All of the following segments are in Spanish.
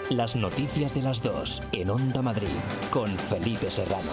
Las noticias de las 2 en Onda Madrid con Felipe Serrano.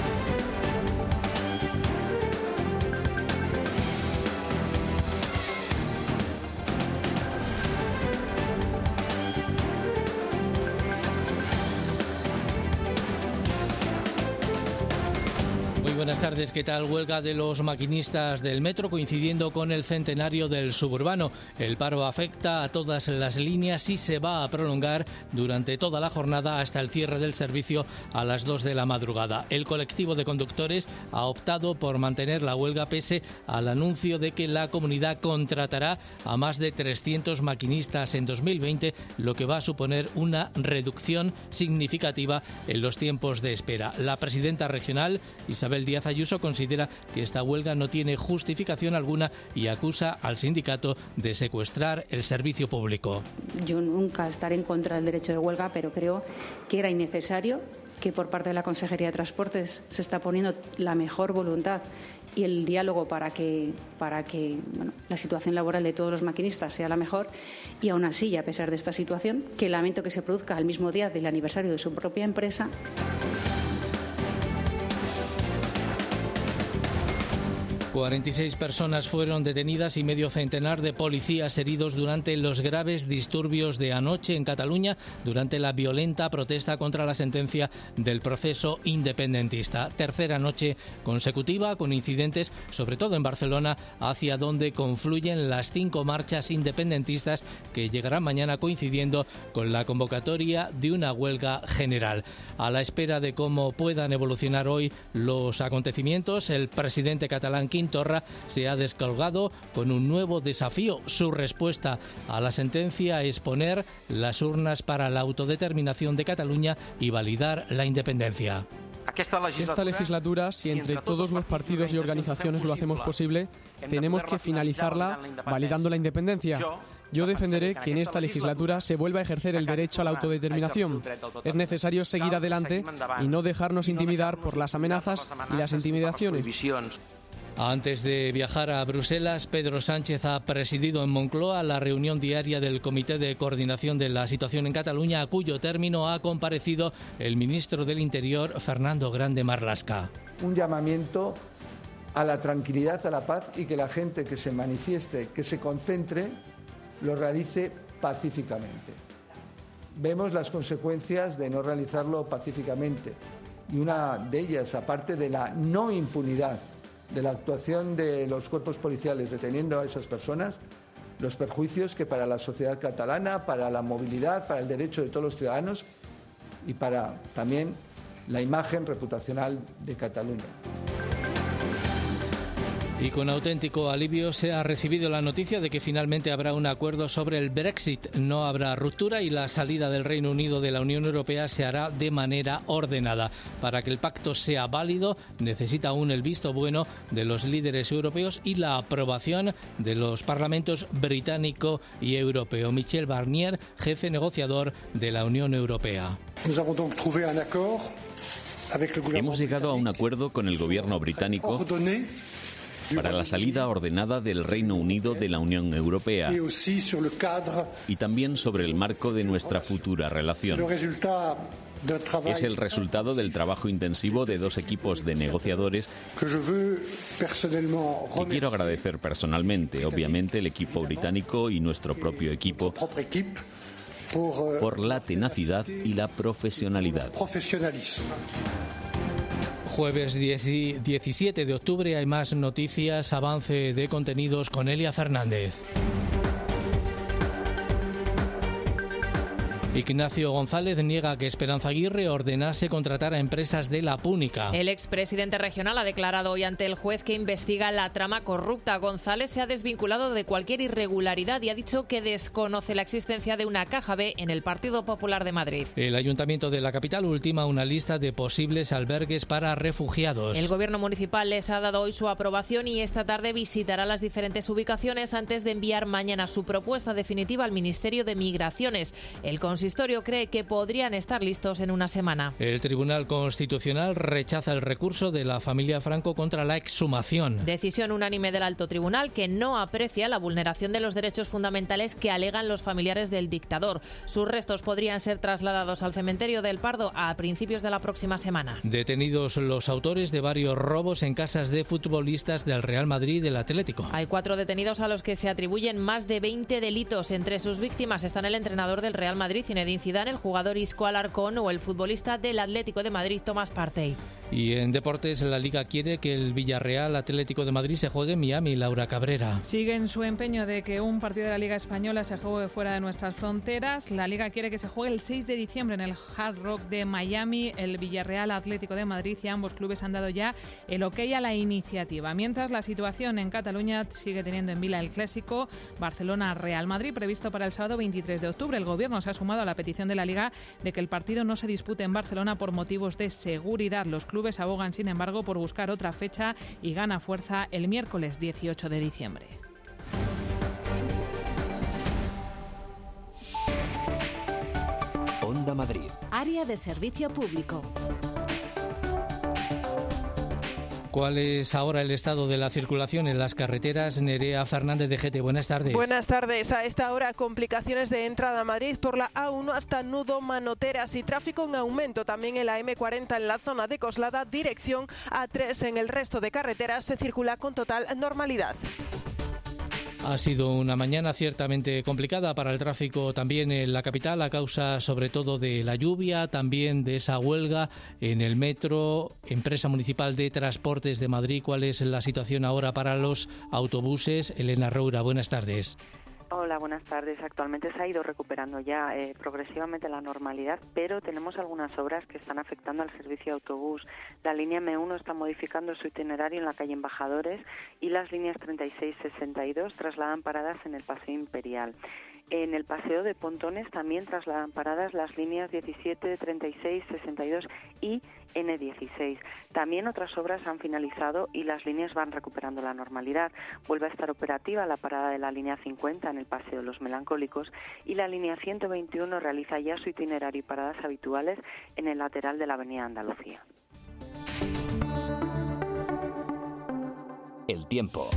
Buenas tardes, ¿qué tal? Huelga de los maquinistas del metro coincidiendo con el centenario del suburbano. El paro afecta a todas las líneas y se va a prolongar durante toda la jornada hasta el cierre del servicio a las 2 de la madrugada. El colectivo de conductores ha optado por mantener la huelga pese al anuncio de que la comunidad contratará a más de 300 maquinistas en 2020, lo que va a suponer una reducción significativa en los tiempos de espera. La presidenta regional, Isabel Díaz Ayuso, considera que esta huelga no tiene justificación alguna y acusa al sindicato de secuestrar el servicio público. Yo nunca estaré en contra del derecho de huelga, pero creo que era innecesario, que por parte de la Consejería de Transportes se está poniendo la mejor voluntad y el diálogo para que la situación laboral de todos los maquinistas sea la mejor, y aún así, y a pesar de esta situación, que lamento que se produzca al mismo día del aniversario de su propia empresa. 46 personas fueron detenidas y medio centenar de policías heridos durante los graves disturbios de anoche en Cataluña durante la violenta protesta contra la sentencia del proceso independentista. Tercera noche consecutiva con incidentes, sobre todo en Barcelona, hacia donde confluyen las 5 marchas independentistas que llegarán mañana coincidiendo con la convocatoria de una huelga general. A la espera de cómo puedan evolucionar hoy los acontecimientos, el presidente catalán Quim Torra se ha descolgado con un nuevo desafío. Su respuesta a la sentencia es poner las urnas para la autodeterminación de Cataluña y validar la independencia. Esta legislatura, si entre todos los partidos y organizaciones lo hacemos posible, tenemos que finalizarla validando la independencia. Yo defenderé que en esta legislatura se vuelva a ejercer el derecho a la autodeterminación. Es necesario seguir adelante y no dejarnos intimidar por las amenazas y las intimidaciones. Antes de viajar a Bruselas, Pedro Sánchez ha presidido en Moncloa la reunión diaria del Comité de Coordinación de la Situación en Cataluña, a cuyo término ha comparecido el ministro del Interior, Fernando Grande Marlaska. Un llamamiento a la tranquilidad, a la paz, y que la gente que se manifieste, que se concentre, lo realice pacíficamente. Vemos las consecuencias de no realizarlo pacíficamente, y una de ellas, aparte de la no impunidad de la actuación de los cuerpos policiales deteniendo a esas personas, los perjuicios que para la sociedad catalana, para la movilidad, para el derecho de todos los ciudadanos y para también la imagen reputacional de Cataluña. Y con auténtico alivio se ha recibido la noticia de que finalmente habrá un acuerdo sobre el Brexit. No habrá ruptura y la salida del Reino Unido de la Unión Europea se hará de manera ordenada. Para que el pacto sea válido, necesita aún el visto bueno de los líderes europeos y la aprobación de los parlamentos británico y europeo. Michel Barnier, jefe negociador de la Unión Europea. Hemos llegado a un acuerdo con el gobierno británico para la salida ordenada del Reino Unido de la Unión Europea y también sobre el marco de nuestra futura relación. Es el resultado del trabajo intensivo de 2 equipos de negociadores y quiero agradecer personalmente, obviamente, el equipo británico y nuestro propio equipo por la tenacidad y la profesionalidad. Jueves 17 de octubre hay más noticias, avance de contenidos con Elia Fernández. Ignacio González niega que Esperanza Aguirre ordenase contratar a empresas de la Púnica. El expresidente regional ha declarado hoy ante el juez que investiga la trama corrupta. González se ha desvinculado de cualquier irregularidad y ha dicho que desconoce la existencia de una caja B en el Partido Popular de Madrid. El Ayuntamiento de la capital ultima una lista de posibles albergues para refugiados. El Gobierno municipal les ha dado hoy su aprobación y esta tarde visitará las diferentes ubicaciones antes de enviar mañana su propuesta definitiva al Ministerio de Migraciones. El consistorio consistorio cree que podrían estar listos en una semana. El Tribunal Constitucional rechaza el recurso de la familia Franco contra la exhumación. Decisión unánime del Alto Tribunal que no aprecia la vulneración de los derechos fundamentales que alegan los familiares del dictador. Sus restos podrían ser trasladados al cementerio del Pardo a principios de la próxima semana. Detenidos los autores de varios robos en casas de futbolistas del Real Madrid y del Atlético. Hay 4 detenidos a los que se atribuyen más de 20 delitos. Entre sus víctimas están el entrenador del Real Madrid, Zinedine Zidane, el jugador Isco Alarcón o el futbolista del Atlético de Madrid, Tomás Partey. Y en deportes, la Liga quiere que el Villarreal Atlético de Madrid se juegue en Miami. Laura Cabrera. Sigue en su empeño de que un partido de la Liga Española se juegue fuera de nuestras fronteras. La Liga quiere que se juegue el 6 de diciembre en el Hard Rock de Miami. El Villarreal Atlético de Madrid y ambos clubes han dado ya el ok a la iniciativa. Mientras, la situación en Cataluña sigue teniendo en vila el clásico Barcelona-Real Madrid, previsto para el sábado 23 de octubre. El Gobierno se ha sumado a la petición de la Liga de que el partido no se dispute en Barcelona por motivos de seguridad. Los clubes abogan, sin embargo, por buscar otra fecha y gana fuerza el miércoles 18 de diciembre. Onda Madrid. Área de servicio público. ¿Cuál es ahora el estado de la circulación en las carreteras? Nerea Fernández de GT, buenas tardes. Buenas tardes. A esta hora, complicaciones de entrada a Madrid por la A1 hasta Nudo Manoteras y tráfico en aumento también en la M40 en la zona de Coslada, dirección A3. En el resto de carreteras se circula con total normalidad. Ha sido una mañana ciertamente complicada para el tráfico también en la capital, a causa sobre todo de la lluvia, también de esa huelga en el metro. Empresa Municipal de Transportes de Madrid, ¿cuál es la situación ahora para los autobuses? Elena Roura, buenas tardes. Hola, buenas tardes. Actualmente se ha ido recuperando ya progresivamente la normalidad, pero tenemos algunas obras que están afectando al servicio de autobús. La línea M1 está modificando su itinerario en la calle Embajadores y las líneas 36 y 62 trasladan paradas en el Paseo Imperial. En el Paseo de Pontones también trasladan paradas las líneas 17, 36, 62 y N16. También otras obras han finalizado y las líneas van recuperando la normalidad. Vuelve a estar operativa la parada de la línea 50 en el Paseo de los Melancólicos y la línea 121 realiza ya su itinerario y paradas habituales en el lateral de la Avenida Andalucía. El tiempo.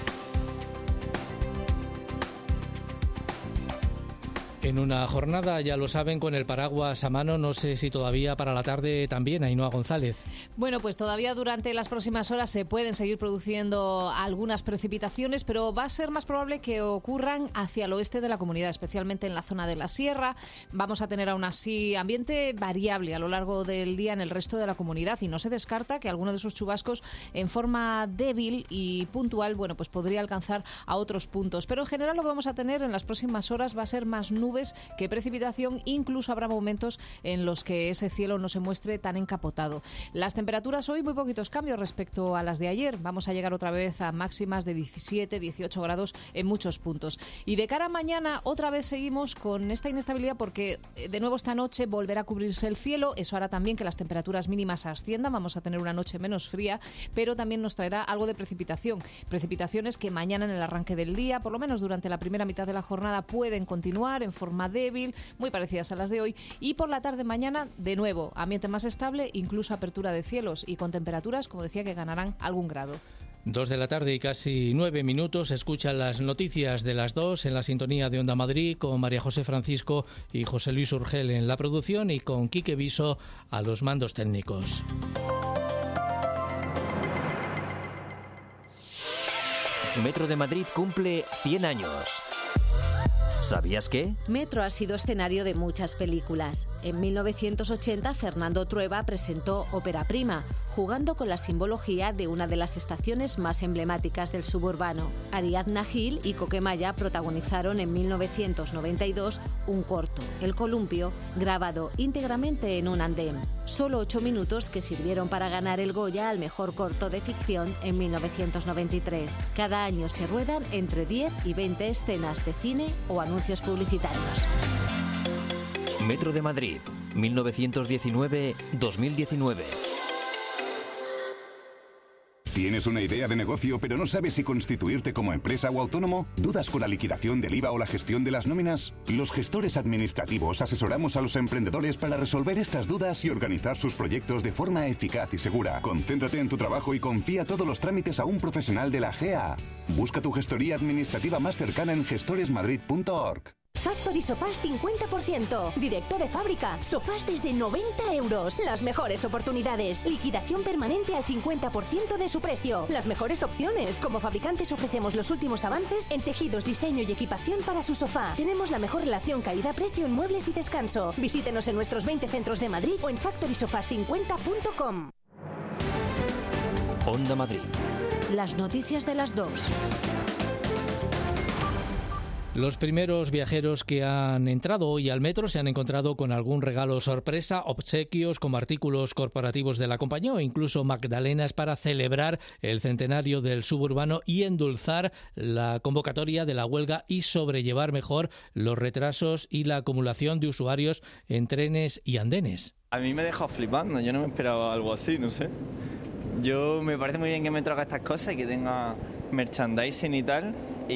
En una jornada, ya lo saben, con el paraguas a mano, no sé si todavía para la tarde también, Ainhoa González. Bueno, pues todavía durante las próximas horas se pueden seguir produciendo algunas precipitaciones, pero va a ser más probable que ocurran hacia el oeste de la comunidad, especialmente en la zona de la sierra. Vamos a tener aún así ambiente variable a lo largo del día en el resto de la comunidad y no se descarta que alguno de esos chubascos en forma débil y puntual, bueno, pues podría alcanzar a otros puntos. Pero en general lo que vamos a tener en las próximas horas va a ser más nubes que precipitación, incluso habrá momentos en los que ese cielo no se muestre tan encapotado. Las temperaturas hoy muy poquitos cambios respecto a las de ayer. Vamos a llegar otra vez a máximas de 17, 18 grados en muchos puntos. Y de cara a mañana otra vez seguimos con esta inestabilidad porque de nuevo esta noche volverá a cubrirse el cielo. Eso hará también que las temperaturas mínimas asciendan. Vamos a tener una noche menos fría, pero también nos traerá algo de precipitación. Precipitaciones que mañana en el arranque del día, por lo menos durante la primera mitad de la jornada, pueden continuar en forma débil, muy parecidas a las de hoy, y por la tarde mañana de nuevo ambiente más estable, incluso apertura de cielos y con temperaturas, como decía, que ganarán algún grado. 2 de la tarde y casi 9 minutos. Escuchan las noticias de las 2 en la sintonía de Onda Madrid con María José Francisco y José Luis Urgel en la producción y con Quique Viso a los mandos técnicos. Metro de Madrid cumple 100 años. ¿Sabías qué? Metro ha sido escenario de muchas películas. En 1980, Fernando Trueba presentó Ópera Prima, jugando con la simbología de una de las estaciones más emblemáticas del suburbano. Ariadna Gil y Coquemaya protagonizaron en 1992 un corto, El Columpio, grabado íntegramente en un andén. Solo 8 minutos que sirvieron para ganar el Goya al mejor corto de ficción en 1993. Cada año se ruedan entre 10 y 20 escenas de cine o anuncios publicitarios. Metro de Madrid, 1919-2019. ¿Tienes una idea de negocio pero no sabes si constituirte como empresa o autónomo? ¿Dudas con la liquidación del IVA o la gestión de las nóminas? Los gestores administrativos asesoramos a los emprendedores para resolver estas dudas y organizar sus proyectos de forma eficaz y segura. Concéntrate en tu trabajo y confía todos los trámites a un profesional de la GA. Busca tu gestoría administrativa más cercana en gestoresmadrid.org. Factory Sofás 50%. Directo de fábrica. Sofás desde 90 euros. Las mejores oportunidades. Liquidación permanente al 50% de su precio. Las mejores opciones. Como fabricantes ofrecemos los últimos avances en tejidos, diseño y equipación para su sofá. Tenemos la mejor relación calidad-precio en muebles y descanso. Visítenos en nuestros 20 centros de Madrid o en factorysofas50.com. Onda Madrid. Las noticias de las 2. Los primeros viajeros que han entrado hoy al metro se han encontrado con algún regalo sorpresa, obsequios como artículos corporativos de la compañía o incluso magdalenas para celebrar el centenario del suburbano y endulzar la convocatoria de la huelga y sobrellevar mejor los retrasos y la acumulación de usuarios en trenes y andenes. A mí me ha dejado flipando, yo no me esperaba algo así, no sé. Me parece muy bien que me traiga estas cosas y que tenga merchandising y tal.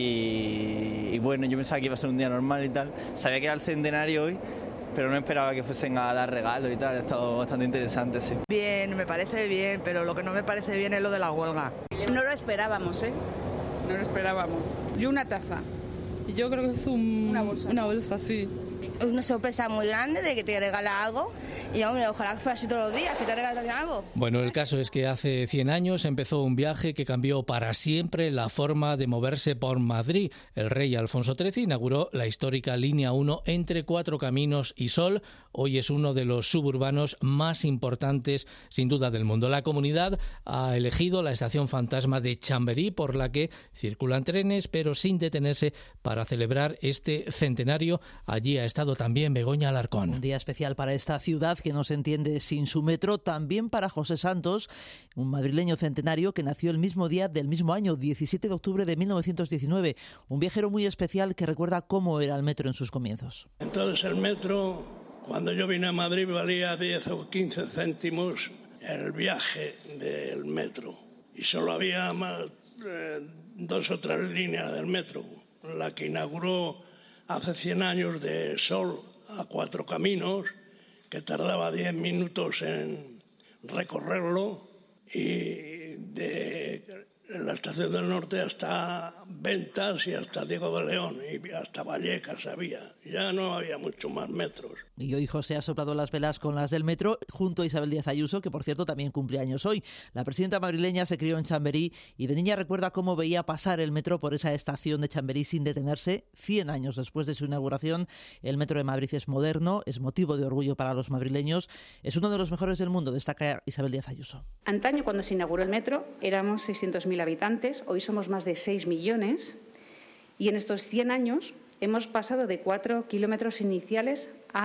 Y bueno, yo pensaba que iba a ser un día normal y tal. Sabía que era el centenario hoy, pero no esperaba que fuesen a dar regalos y tal. Ha estado bastante interesante, sí. Bien, me parece bien, pero lo que no me parece bien es lo de la huelga. No lo esperábamos, ¿eh? No lo esperábamos. Yo una taza. Y yo creo que es una bolsa, sí. Es una sorpresa muy grande de que te regala algo y hombre, ojalá que fuera así todos los días, que te regalen algo. Bueno, el caso es que hace 100 años empezó un viaje que cambió para siempre la forma de moverse por Madrid. El rey Alfonso XIII inauguró la histórica Línea 1 entre Cuatro Caminos y Sol. Hoy es uno de los suburbanos más importantes, sin duda, del mundo. La comunidad ha elegido la estación fantasma de Chamberí, por la que circulan trenes, pero sin detenerse para celebrar este centenario. Allí ha estado también Begoña Alarcón. Un día especial para esta ciudad que no se entiende sin su metro, también para José Santos, un madrileño centenario que nació el mismo día del mismo año, 17 de octubre de 1919. Un viajero muy especial que recuerda cómo era el metro en sus comienzos. Entonces el metro, cuando yo vine a Madrid, valía 10 o 15 céntimos el viaje del metro. Y solo había dos o tres líneas del metro. La que inauguró hace 100 años de Sol a Cuatro Caminos, que tardaba 10 minutos en recorrerlo, y de la Estación del Norte hasta Ventas y hasta Diego de León y hasta Vallecas había. Ya no había mucho más metros. Y hoy José ha soplado las velas con las del metro junto a Isabel Díaz Ayuso, que por cierto también cumple años hoy. La presidenta madrileña se crió en Chamberí y de niña recuerda cómo veía pasar el metro por esa estación de Chamberí sin detenerse. 100 años después de su inauguración, el metro de Madrid es moderno, es motivo de orgullo para los madrileños. Es uno de los mejores del mundo, destaca Isabel Díaz Ayuso. Antaño, cuando se inauguró el metro, éramos 600.000 habitantes, hoy somos más de 6 millones y en estos 100 años hemos pasado de 4 kilómetros iniciales a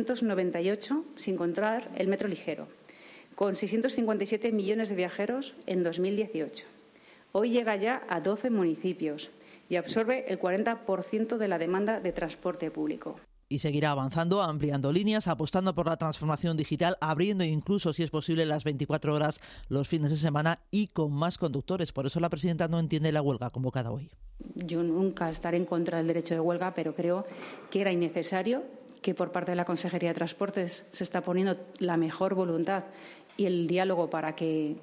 298 sin contar el metro ligero, con 657 millones de viajeros en 2018. Hoy llega ya a 12 municipios y absorbe el 40% de la demanda de transporte público. Y seguirá avanzando, ampliando líneas, apostando por la transformación digital, abriendo incluso, si es posible, las 24 horas los fines de semana y con más conductores. Por eso la presidenta no entiende la huelga convocada hoy. Yo nunca estaré en contra del derecho de huelga, pero creo que era innecesario, que por parte de la Consejería de Transportes se está poniendo la mejor voluntad y el diálogo para que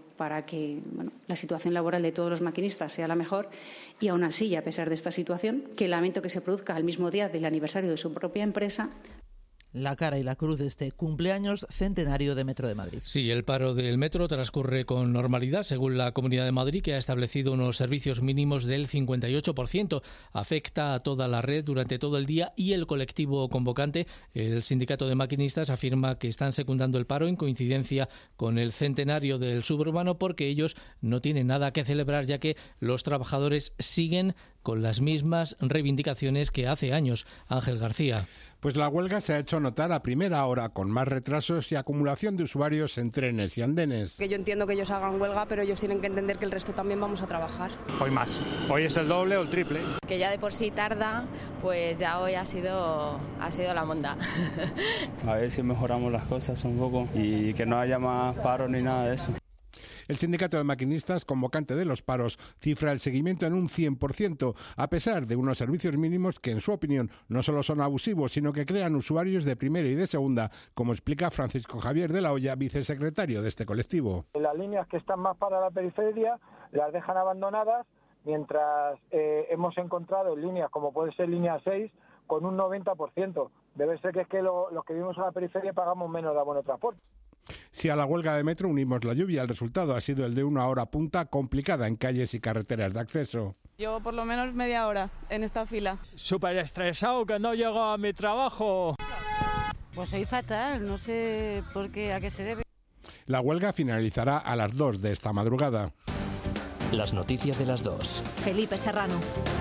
la situación laboral de todos los maquinistas sea la mejor, y aún así, y a pesar de esta situación, que lamento que se produzca al mismo día del aniversario de su propia empresa, la cara y la cruz de este cumpleaños centenario de Metro de Madrid. Sí, el paro del metro transcurre con normalidad, según la Comunidad de Madrid, que ha establecido unos servicios mínimos del 58%. Afecta a toda la red durante todo el día y el colectivo convocante, el Sindicato de Maquinistas, afirma que están secundando el paro en coincidencia con el centenario del suburbano porque ellos no tienen nada que celebrar, ya que los trabajadores siguen con las mismas reivindicaciones que hace años. Ángel García. Pues la huelga se ha hecho notar a primera hora, con más retrasos y acumulación de usuarios en trenes y andenes. Que yo entiendo que ellos hagan huelga, pero ellos tienen que entender que el resto también vamos a trabajar. Hoy más. Hoy es el doble o el triple. Que ya de por sí tarda, pues ya hoy ha sido la monda. A ver si mejoramos las cosas un poco y que no haya más paro ni nada de eso. El sindicato de maquinistas, convocante de los paros, cifra el seguimiento en un 100%, a pesar de unos servicios mínimos que, en su opinión, no solo son abusivos, sino que crean usuarios de primera y de segunda, como explica Francisco Javier de la Hoya, vicesecretario de este colectivo. Las líneas que están más para la periferia las dejan abandonadas, mientras hemos encontrado líneas como puede ser línea 6 con un 90%. Debe ser que es que los que vivimos en la periferia pagamos menos de abono de transporte. Si a la huelga de metro unimos la lluvia, el resultado ha sido el de una hora punta complicada en calles y carreteras de acceso. Yo por lo menos media hora en esta fila. Súper estresado que no llego a mi trabajo. Pues soy fatal, no sé por qué, a qué se debe. La huelga finalizará a las 2 de esta madrugada. Las noticias de las 2. Felipe Serrano.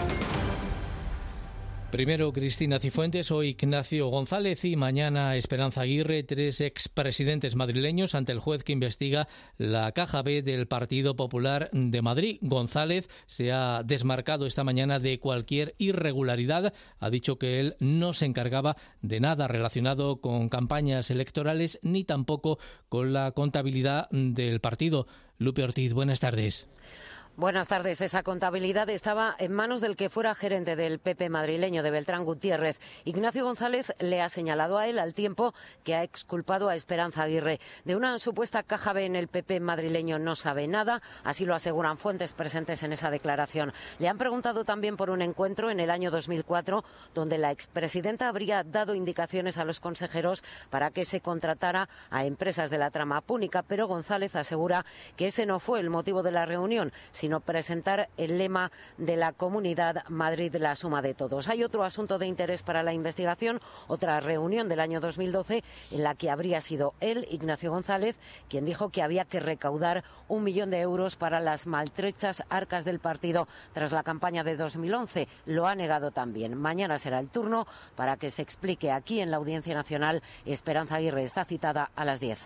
Primero Cristina Cifuentes, hoy Ignacio González y mañana Esperanza Aguirre, 3 expresidentes madrileños ante el juez que investiga la caja B del Partido Popular de Madrid. González se ha desmarcado esta mañana de cualquier irregularidad. Ha dicho que él no se encargaba de nada relacionado con campañas electorales ni tampoco con la contabilidad del partido. Lupe Ortiz, buenas tardes. Buenas tardes. Esa contabilidad estaba en manos del que fuera gerente del PP madrileño, de Beltrán Gutiérrez. Ignacio González le ha señalado a él, al tiempo que ha exculpado a Esperanza Aguirre. De una supuesta caja B en el PP madrileño no sabe nada, así lo aseguran fuentes presentes en esa declaración. Le han preguntado también por un encuentro en el año 2004, donde la expresidenta habría dado indicaciones a los consejeros para que se contratara a empresas de la trama púnica, pero González asegura que ese no fue el motivo de la reunión, sino presentar el lema de la Comunidad Madrid, la suma de todos. Hay otro asunto de interés para la investigación, otra reunión del año 2012 en la que habría sido él, Ignacio González, quien dijo que había que recaudar 1 millón de euros para las maltrechas arcas del partido tras la campaña de 2011. Lo ha negado también. Mañana será el turno para que se explique aquí en la Audiencia Nacional. Esperanza Aguirre está citada a las 10.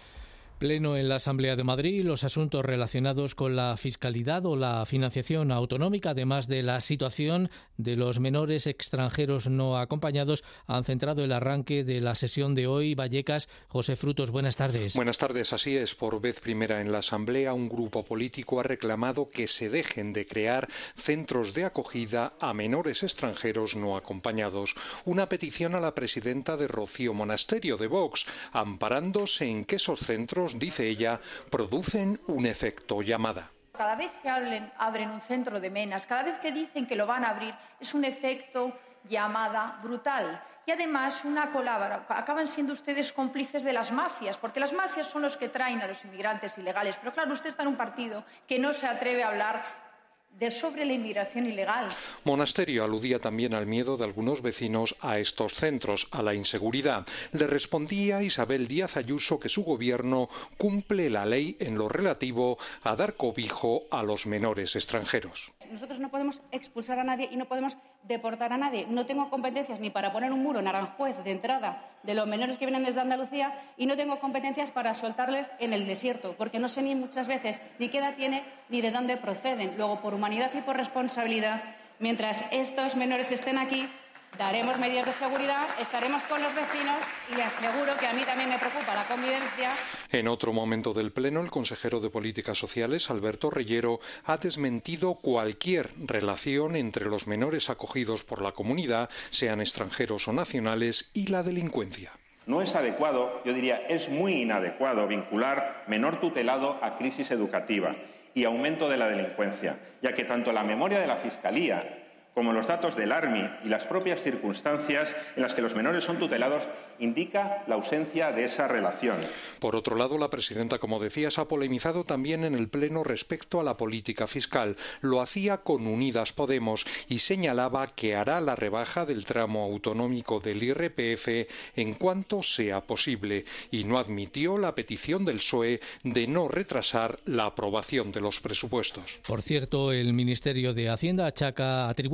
Pleno en la Asamblea de Madrid, los asuntos relacionados con la fiscalidad o la financiación autonómica, además de la situación de los menores extranjeros no acompañados, han centrado el arranque de la sesión de hoy. Vallecas, José Frutos, buenas tardes. Buenas tardes, así es. Por vez primera en la Asamblea, un grupo político ha reclamado que se dejen de crear centros de acogida a menores extranjeros no acompañados. Una petición a la presidenta de Rocío Monasterio, de Vox, amparándose en que esos centros, dice ella, producen un efecto llamada. Cada vez que abren un centro de menas, cada vez que dicen que lo van a abrir, es un efecto llamada brutal. Y además acaban siendo ustedes cómplices de las mafias, porque las mafias son los que traen a los inmigrantes ilegales. Pero claro, usted está en un partido que no se atreve a hablar sobre la inmigración ilegal. Monasterio aludía también al miedo de algunos vecinos a estos centros, a la inseguridad. Le respondía Isabel Díaz Ayuso que su gobierno cumple la ley en lo relativo a dar cobijo a los menores extranjeros. Nosotros no podemos expulsar a nadie y no podemos deportar a nadie. No tengo competencias ni para poner un muro en Aranjuez de entrada de los menores que vienen desde Andalucía y no tengo competencias para soltarles en el desierto, porque no sé ni muchas veces ni qué edad tiene ni de dónde proceden. Luego, por humanidad y por responsabilidad, mientras estos menores estén aquí, daremos medidas de seguridad, estaremos con los vecinos y le aseguro que a mí también me preocupa la convivencia. En otro momento del Pleno, el consejero de Políticas Sociales, Alberto Reyero, ha desmentido cualquier relación entre los menores acogidos por la comunidad, sean extranjeros o nacionales, y la delincuencia. No es adecuado, yo diría, es muy inadecuado vincular menor tutelado a crisis educativa y aumento de la delincuencia, ya que tanto la memoria de la Fiscalía como los datos del ARMI y las propias circunstancias en las que los menores son tutelados indica la ausencia de esa relación. Por otro lado, la presidenta, como decías, ha polemizado también en el Pleno respecto a la política fiscal. Lo hacía con Unidas Podemos y señalaba que hará la rebaja del tramo autonómico del IRPF en cuanto sea posible y no admitió la petición del PSOE de no retrasar la aprobación de los presupuestos. Por cierto, el Ministerio de Hacienda atribuye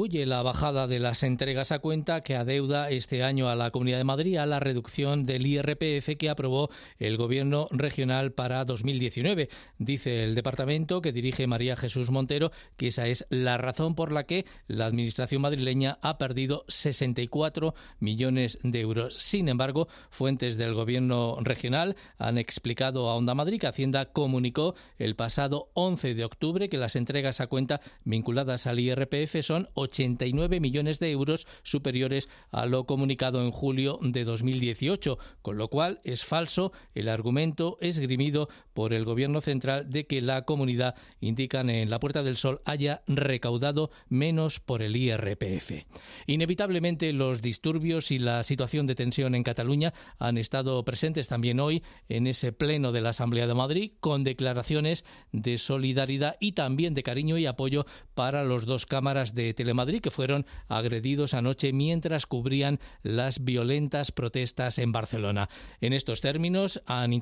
contribuye la bajada de las entregas a cuenta que adeuda este año a la Comunidad de Madrid a la reducción del IRPF que aprobó el Gobierno regional para 2019. Dice el departamento que dirige María Jesús Montero que esa es la razón por la que la Administración madrileña ha perdido 64 millones de euros. Sin embargo, fuentes del Gobierno regional han explicado a Onda Madrid que Hacienda comunicó el pasado 11 de octubre que las entregas a cuenta vinculadas al IRPF son 89 millones de euros superiores a lo comunicado en julio de 2018, con lo cual es falso el argumento esgrimido por el Gobierno central de que la comunidad, indican en la Puerta del Sol, haya recaudado menos por el IRPF. Inevitablemente los disturbios y la situación de tensión en Cataluña han estado presentes también hoy en ese pleno de la Asamblea de Madrid, con declaraciones de solidaridad y también de cariño y apoyo para los dos cámaras de Telemadrid que fueron agredidos anoche mientras cubrían las violentas protestas en Barcelona. En estos términos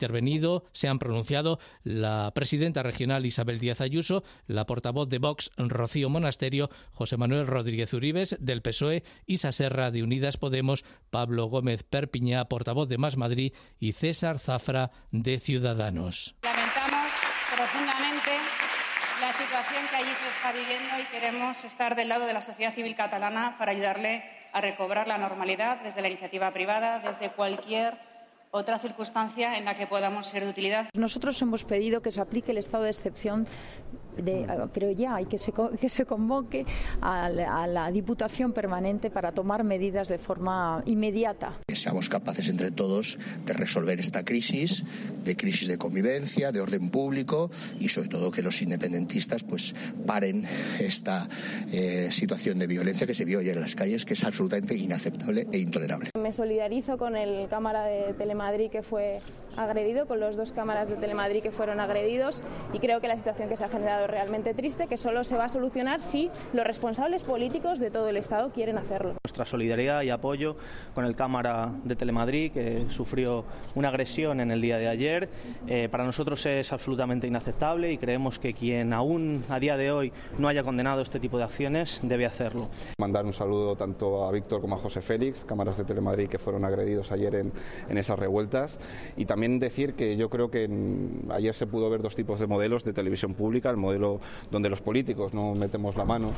se han pronunciado la presidenta regional Isabel Díaz Ayuso, la portavoz de Vox Rocío Monasterio, José Manuel Rodríguez Uribes del PSOE, Isa Serra de Unidas Podemos, Pablo Gómez Perpiñá, portavoz de Más Madrid, y César Zafra de Ciudadanos. Lamentamos profundamente la situación que allí se está viviendo y queremos estar del lado de la sociedad civil catalana para ayudarle a recobrar la normalidad desde la iniciativa privada, desde cualquier otra circunstancia en la que podamos ser de utilidad. Nosotros hemos pedido que se aplique el estado de excepción, pero ya, y que se convoque a la Diputación Permanente para tomar medidas de forma inmediata. Que seamos capaces entre todos de resolver esta crisis de convivencia, de orden público y sobre todo que los independentistas pues paren esta situación de violencia que se vio ayer en las calles, que es absolutamente inaceptable e intolerable. Me solidarizo con el cámara de Telemadrid que fue agredido, con los dos cámaras de Telemadrid que fueron agredidos, y creo que la situación que se ha generado es realmente triste, que solo se va a solucionar si los responsables políticos de todo el Estado quieren hacerlo. Nuestra solidaridad y apoyo con el cámara de Telemadrid que sufrió una agresión en el día de ayer. Para nosotros es absolutamente inaceptable y creemos que quien aún a día de hoy no haya condenado este tipo de acciones debe hacerlo. Mandar un saludo tanto a Víctor como a José Félix, cámaras de Telemadrid que fueron agredidos ayer en esas revueltas, y también decir que yo creo que ayer se pudo ver dos tipos de modelos de televisión pública: el modelo donde los políticos no metemos la mano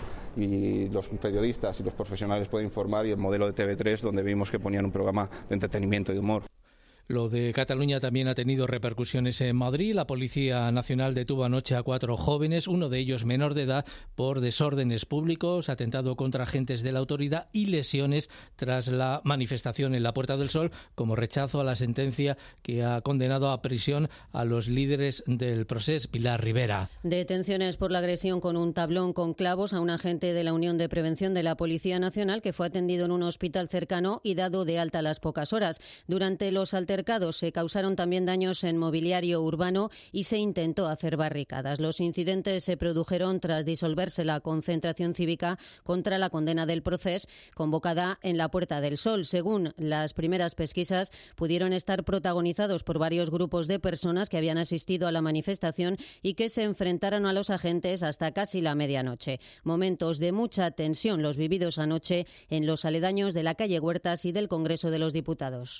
y los periodistas y los profesionales pueden informar, y el modelo de TV3 donde vimos que ponían un programa de entretenimiento y de humor. Lo de Cataluña también ha tenido repercusiones en Madrid. La Policía Nacional detuvo anoche a 4 jóvenes, uno de ellos menor de edad, por desórdenes públicos, atentado contra agentes de la autoridad y lesiones tras la manifestación en la Puerta del Sol como rechazo a la sentencia que ha condenado a prisión a los líderes del Procés, Pilar Rivera. Detenciones por la agresión con un tablón con clavos a un agente de la Unión de Prevención de la Policía Nacional que fue atendido en un hospital cercano y dado de alta a las pocas horas. Durante los altercados se causaron también daños en mobiliario urbano y se intentó hacer barricadas. Los incidentes se produjeron tras disolverse la concentración cívica contra la condena del Procés, convocada en la Puerta del Sol. Según las primeras pesquisas, pudieron estar protagonizados por varios grupos de personas que habían asistido a la manifestación y que se enfrentaron a los agentes hasta casi la medianoche. Momentos de mucha tensión los vividos anoche en los aledaños de la calle Huertas y del Congreso de los Diputados.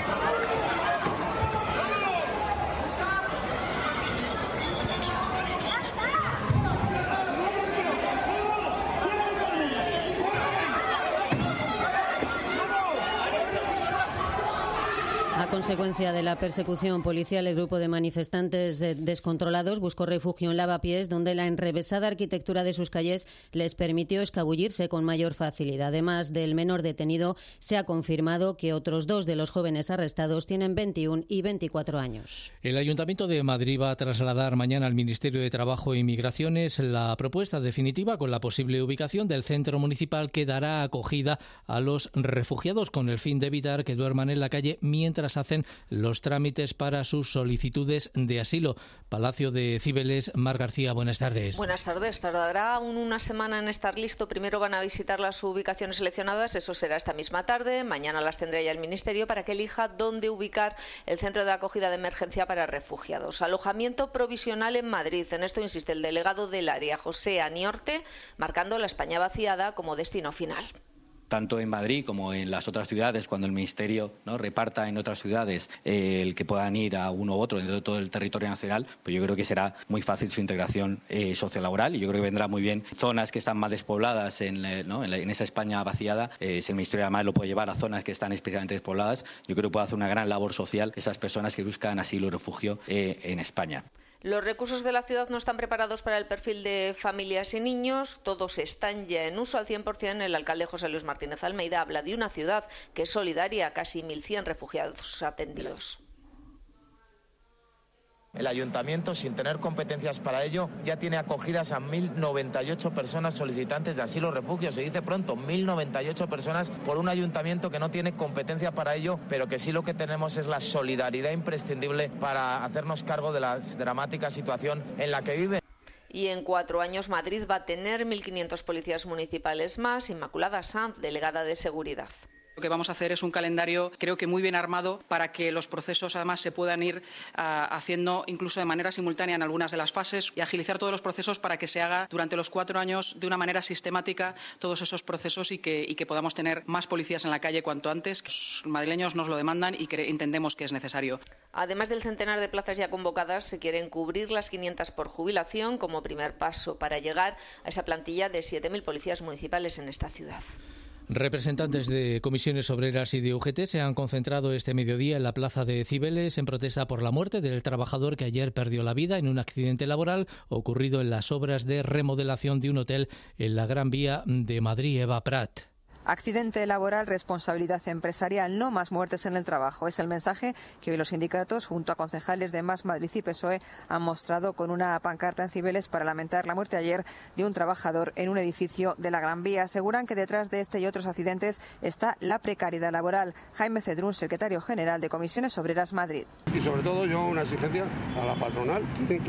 A consecuencia de la persecución policial, el grupo de manifestantes descontrolados buscó refugio en Lavapiés, donde la enrevesada arquitectura de sus calles les permitió escabullirse con mayor facilidad. Además del menor detenido, se ha confirmado que otros 2 de los jóvenes arrestados tienen 21 y 24 años. El Ayuntamiento de Madrid va a trasladar mañana al Ministerio de Trabajo y Migraciones la propuesta definitiva con la posible ubicación del centro municipal que dará acogida a los refugiados con el fin de evitar que duerman en la calle mientras personas hacen los trámites para sus solicitudes de asilo. Palacio de Cibeles, Mar García, buenas tardes. Buenas tardes. Tardará una semana en estar listo. Primero van a visitar las ubicaciones seleccionadas, eso será esta misma tarde. Mañana las tendrá ya el Ministerio para que elija dónde ubicar el centro de acogida de emergencia para refugiados. Alojamiento provisional en Madrid. En esto insiste el delegado del área, José Aniorte, marcando la España vaciada como destino final. Tanto en Madrid como en las otras ciudades, cuando el Ministerio reparta en otras ciudades el que puedan ir a uno u otro dentro de todo el territorio nacional, pues yo creo que será muy fácil su integración sociolaboral y yo creo que vendrá muy bien. Zonas que están más despobladas en esa España vaciada, si el Ministerio además lo puede llevar a zonas que están especialmente despobladas, yo creo que puede hacer una gran labor social esas personas que buscan asilo y refugio en España. Los recursos de la ciudad no están preparados para el perfil de familias y niños, todos están ya en uso al 100%. El alcalde José Luis Martínez Almeida habla de una ciudad que es solidaria, casi 1.100 refugiados atendidos. El ayuntamiento, sin tener competencias para ello, ya tiene acogidas a 1.098 personas solicitantes de asilo o refugio. Se dice pronto, 1.098 personas por un ayuntamiento que no tiene competencia para ello, pero que sí lo que tenemos es la solidaridad imprescindible para hacernos cargo de la dramática situación en la que viven. Y en 4 años Madrid va a tener 1.500 policías municipales más. Inmaculada Sanz, delegada de Seguridad. Lo que vamos a hacer es un calendario, creo que muy bien armado, para que los procesos además se puedan ir haciendo incluso de manera simultánea en algunas de las fases y agilizar todos los procesos para que se haga durante los 4 años de una manera sistemática todos esos procesos y que podamos tener más policías en la calle cuanto antes. Los madrileños nos lo demandan y entendemos que es necesario. Además del centenar de plazas ya convocadas, se quieren cubrir las 500 por jubilación como primer paso para llegar a esa plantilla de 7.000 policías municipales en esta ciudad. Representantes de comisiones obreras y de UGT se han concentrado este mediodía en la plaza de Cibeles en protesta por la muerte del trabajador que ayer perdió la vida en un accidente laboral ocurrido en las obras de remodelación de un hotel en la Gran Vía de Madrid. Eva Prat. Accidente laboral, responsabilidad empresarial, no más muertes en el trabajo. Es el mensaje que hoy los sindicatos, junto a concejales de Más Madrid y PSOE, han mostrado con una pancarta en Cibeles para lamentar la muerte ayer de un trabajador en un edificio de la Gran Vía. Aseguran que detrás de este y otros accidentes está la precariedad laboral. Jaime Cedrún, secretario general de Comisiones Obreras Madrid. Y sobre todo yo una exigencia a la patronal, tienen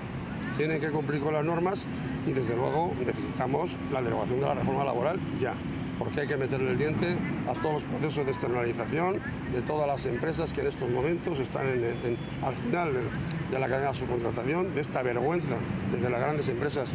que cumplir con las normas y desde luego necesitamos la derogación de la reforma laboral ya. Porque hay que meterle el diente a todos los procesos de externalización de todas las empresas que en estos momentos están al final de la cadena de subcontratación, de esta vergüenza de que las grandes empresas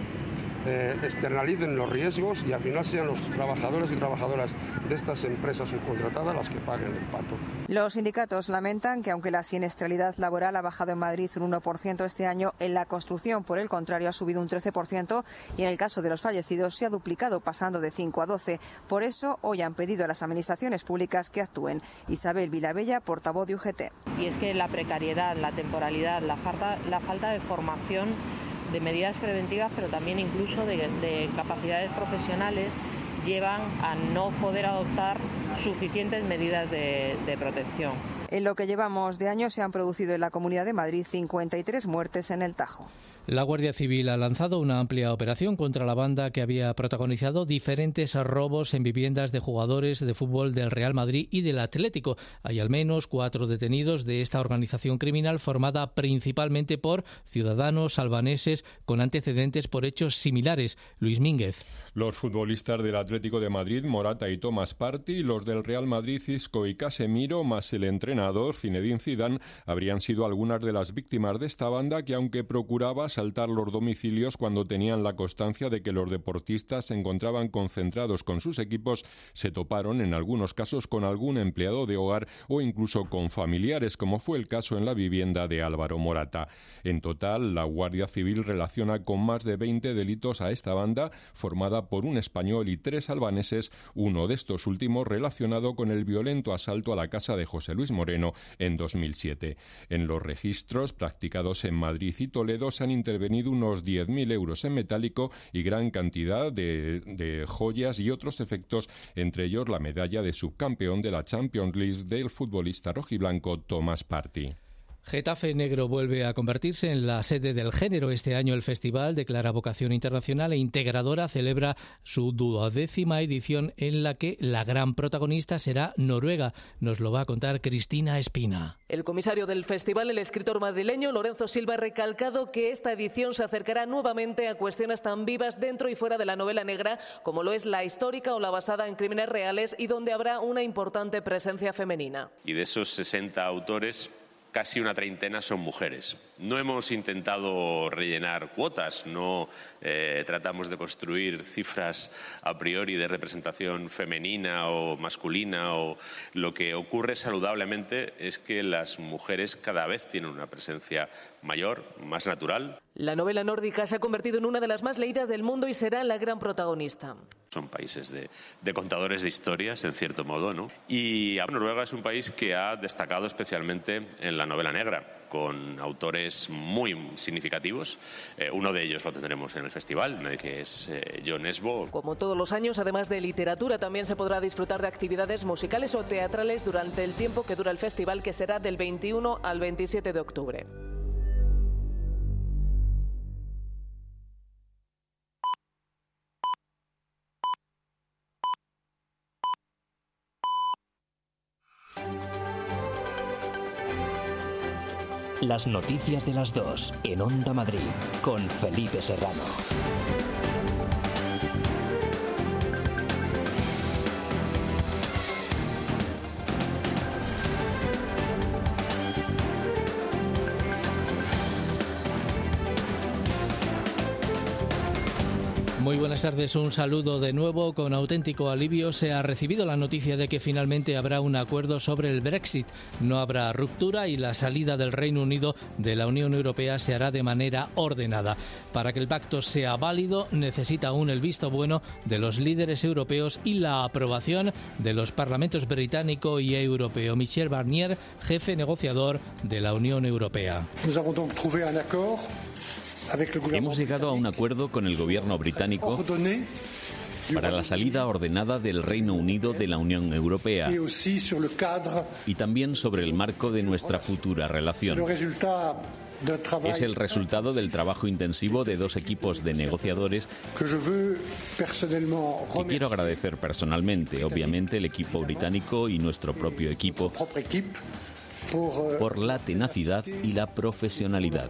externalicen los riesgos y al final sean los trabajadores y trabajadoras de estas empresas subcontratadas las que paguen el pato. Los sindicatos lamentan que aunque la siniestralidad laboral ha bajado en Madrid un 1% este año, en la construcción, por el contrario, ha subido un 13% y en el caso de los fallecidos se ha duplicado, pasando de 5 a 12. Por eso, hoy han pedido a las administraciones públicas que actúen. Isabel Vilabella, portavoz de UGT. Y es que la precariedad, la temporalidad, la falta de formación, de medidas preventivas, pero también incluso de capacidades profesionales, llevan a no poder adoptar suficientes medidas de protección. En lo que llevamos de año se han producido en la Comunidad de Madrid 53 muertes en el Tajo. La Guardia Civil ha lanzado una amplia operación contra la banda que había protagonizado diferentes robos en viviendas de jugadores de fútbol del Real Madrid y del Atlético. Hay al menos 4 detenidos de esta organización criminal formada principalmente por ciudadanos albaneses con antecedentes por hechos similares. Luis Mínguez. Los futbolistas del Atlético de Madrid, Morata y Thomas Partey, y los del Real Madrid, Isco y Casemiro, más el entrenador, Zinedine Zidane, habrían sido algunas de las víctimas de esta banda que, aunque procuraba asaltar los domicilios cuando tenían la constancia de que los deportistas se encontraban concentrados con sus equipos, se toparon en algunos casos con algún empleado de hogar o incluso con familiares, como fue el caso en la vivienda de Álvaro Morata. En total, la Guardia Civil relaciona con más de 20 delitos a esta banda, formada por un español y 3 albaneses, uno de estos últimos relacionado con el violento asalto a la casa de José Luis Moreno en 2007. En los registros practicados en Madrid y Toledo se han intervenido unos 10.000 euros en metálico y gran cantidad de joyas y otros efectos, entre ellos la medalla de subcampeón de la Champions League del futbolista rojiblanco Thomas Partey. Getafe Negro vuelve a convertirse en la sede del género. Este año el festival, de clara vocación internacional e integradora, celebra su 12ª edición, en la que la gran protagonista será Noruega. Nos lo va a contar Cristina Espina. El comisario del festival, el escritor madrileño Lorenzo Silva, ha recalcado que esta edición se acercará nuevamente a cuestiones tan vivas dentro y fuera de la novela negra como lo es la histórica o la basada en crímenes reales, y donde habrá una importante presencia femenina. Y de esos 60 autores, casi una treintena son mujeres. No hemos intentado rellenar cuotas, no tratamos de construir cifras a priori de representación femenina o masculina. Lo que ocurre saludablemente es que las mujeres cada vez tienen una presencia mayor, más natural. La novela nórdica se ha convertido en una de las más leídas del mundo y será la gran protagonista. Son países de contadores de historias, en cierto modo, ¿no? Y Noruega es un país que ha destacado especialmente en la novela negra, con autores muy significativos. Uno de ellos lo tendremos en el festival, que es Jon Esbo. Como todos los años, además de literatura, también se podrá disfrutar de actividades musicales o teatrales durante el tiempo que dura el festival, que será del 21 al 27 de octubre. Las noticias de las 2 en Onda Madrid con Felipe Serrano. Muy buenas tardes, un saludo de nuevo. Con auténtico alivio se ha recibido la noticia de que finalmente habrá un acuerdo sobre el Brexit. No habrá ruptura y la salida del Reino Unido de la Unión Europea se hará de manera ordenada. Para que el pacto sea válido, necesita aún el visto bueno de los líderes europeos y la aprobación de los parlamentos británico y europeo. Michel Barnier, jefe negociador de la Unión Europea. Hemos llegado a un acuerdo con el gobierno británico para la salida ordenada del Reino Unido de la Unión Europea y también sobre el marco de nuestra futura relación. Es el resultado del trabajo intensivo de dos equipos de negociadores que quiero agradecer personalmente, obviamente el equipo británico y nuestro propio equipo, por la tenacidad y la profesionalidad.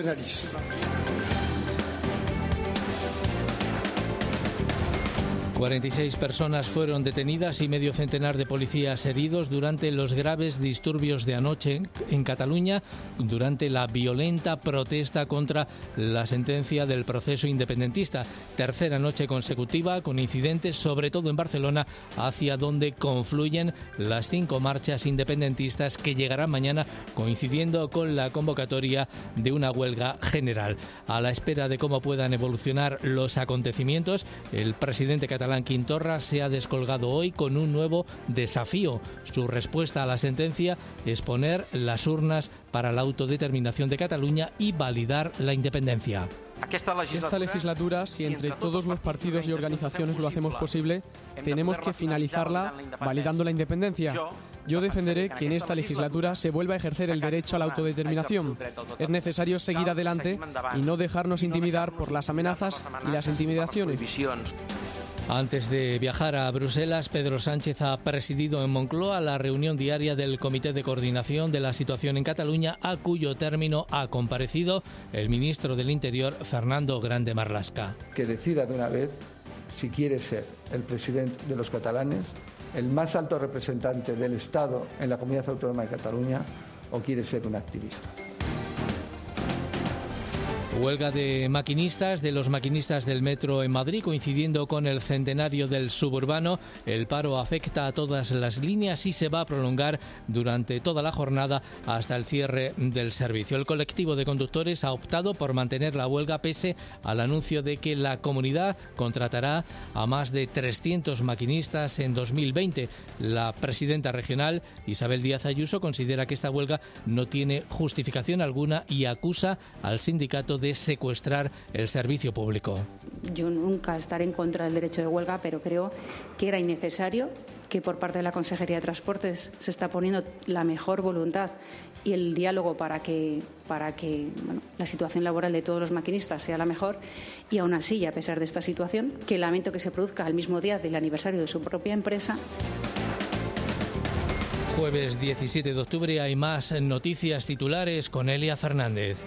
46 personas fueron detenidas y medio centenar de policías heridos durante los graves disturbios de anoche en Cataluña, durante la violenta protesta contra la sentencia del proceso independentista. Tercera noche consecutiva con incidentes, sobre todo en Barcelona, hacia donde confluyen las 5 marchas independentistas que llegarán mañana, coincidiendo con la convocatoria de una huelga general. A la espera de cómo puedan evolucionar los acontecimientos, el presidente catalán Quim Torra se ha descolgado hoy con un nuevo desafío. Su respuesta a la sentencia es poner las urnas para la autodeterminación de Cataluña y validar la independencia. Esta legislatura, si entre todos los partidos y organizaciones lo hacemos posible, tenemos que finalizarla validando la independencia. Yo defenderé que en esta legislatura se vuelva a ejercer el derecho a la autodeterminación. Es necesario seguir adelante y no dejarnos intimidar por las amenazas y las intimidaciones. Antes de viajar a Bruselas, Pedro Sánchez ha presidido en Moncloa la reunión diaria del Comité de Coordinación de la Situación en Cataluña, a cuyo término ha comparecido el ministro del Interior, Fernando Grande Marlaska. Que decida de una vez si quiere ser el presidente de los catalanes, el más alto representante del Estado en la Comunidad Autónoma de Cataluña, o quiere ser un activista. Huelga de maquinistas, de los maquinistas del metro en Madrid, coincidiendo con el centenario del suburbano. El paro afecta a todas las líneas y se va a prolongar durante toda la jornada hasta el cierre del servicio. El colectivo de conductores ha optado por mantener la huelga pese al anuncio de que la comunidad contratará a más de 300 maquinistas en 2020. La presidenta regional, Isabel Díaz Ayuso, considera que esta huelga no tiene justificación alguna y acusa al sindicato de secuestrar el servicio público. Yo nunca estaré en contra del derecho de huelga, pero creo que era innecesario que por parte de la Consejería de Transportes se está poniendo la mejor voluntad y el diálogo para que la situación laboral de todos los maquinistas sea la mejor, y aún así, a pesar de esta situación, que lamento que se produzca el mismo día del aniversario de su propia empresa. Jueves 17 de octubre hay más noticias titulares con Elia Fernández.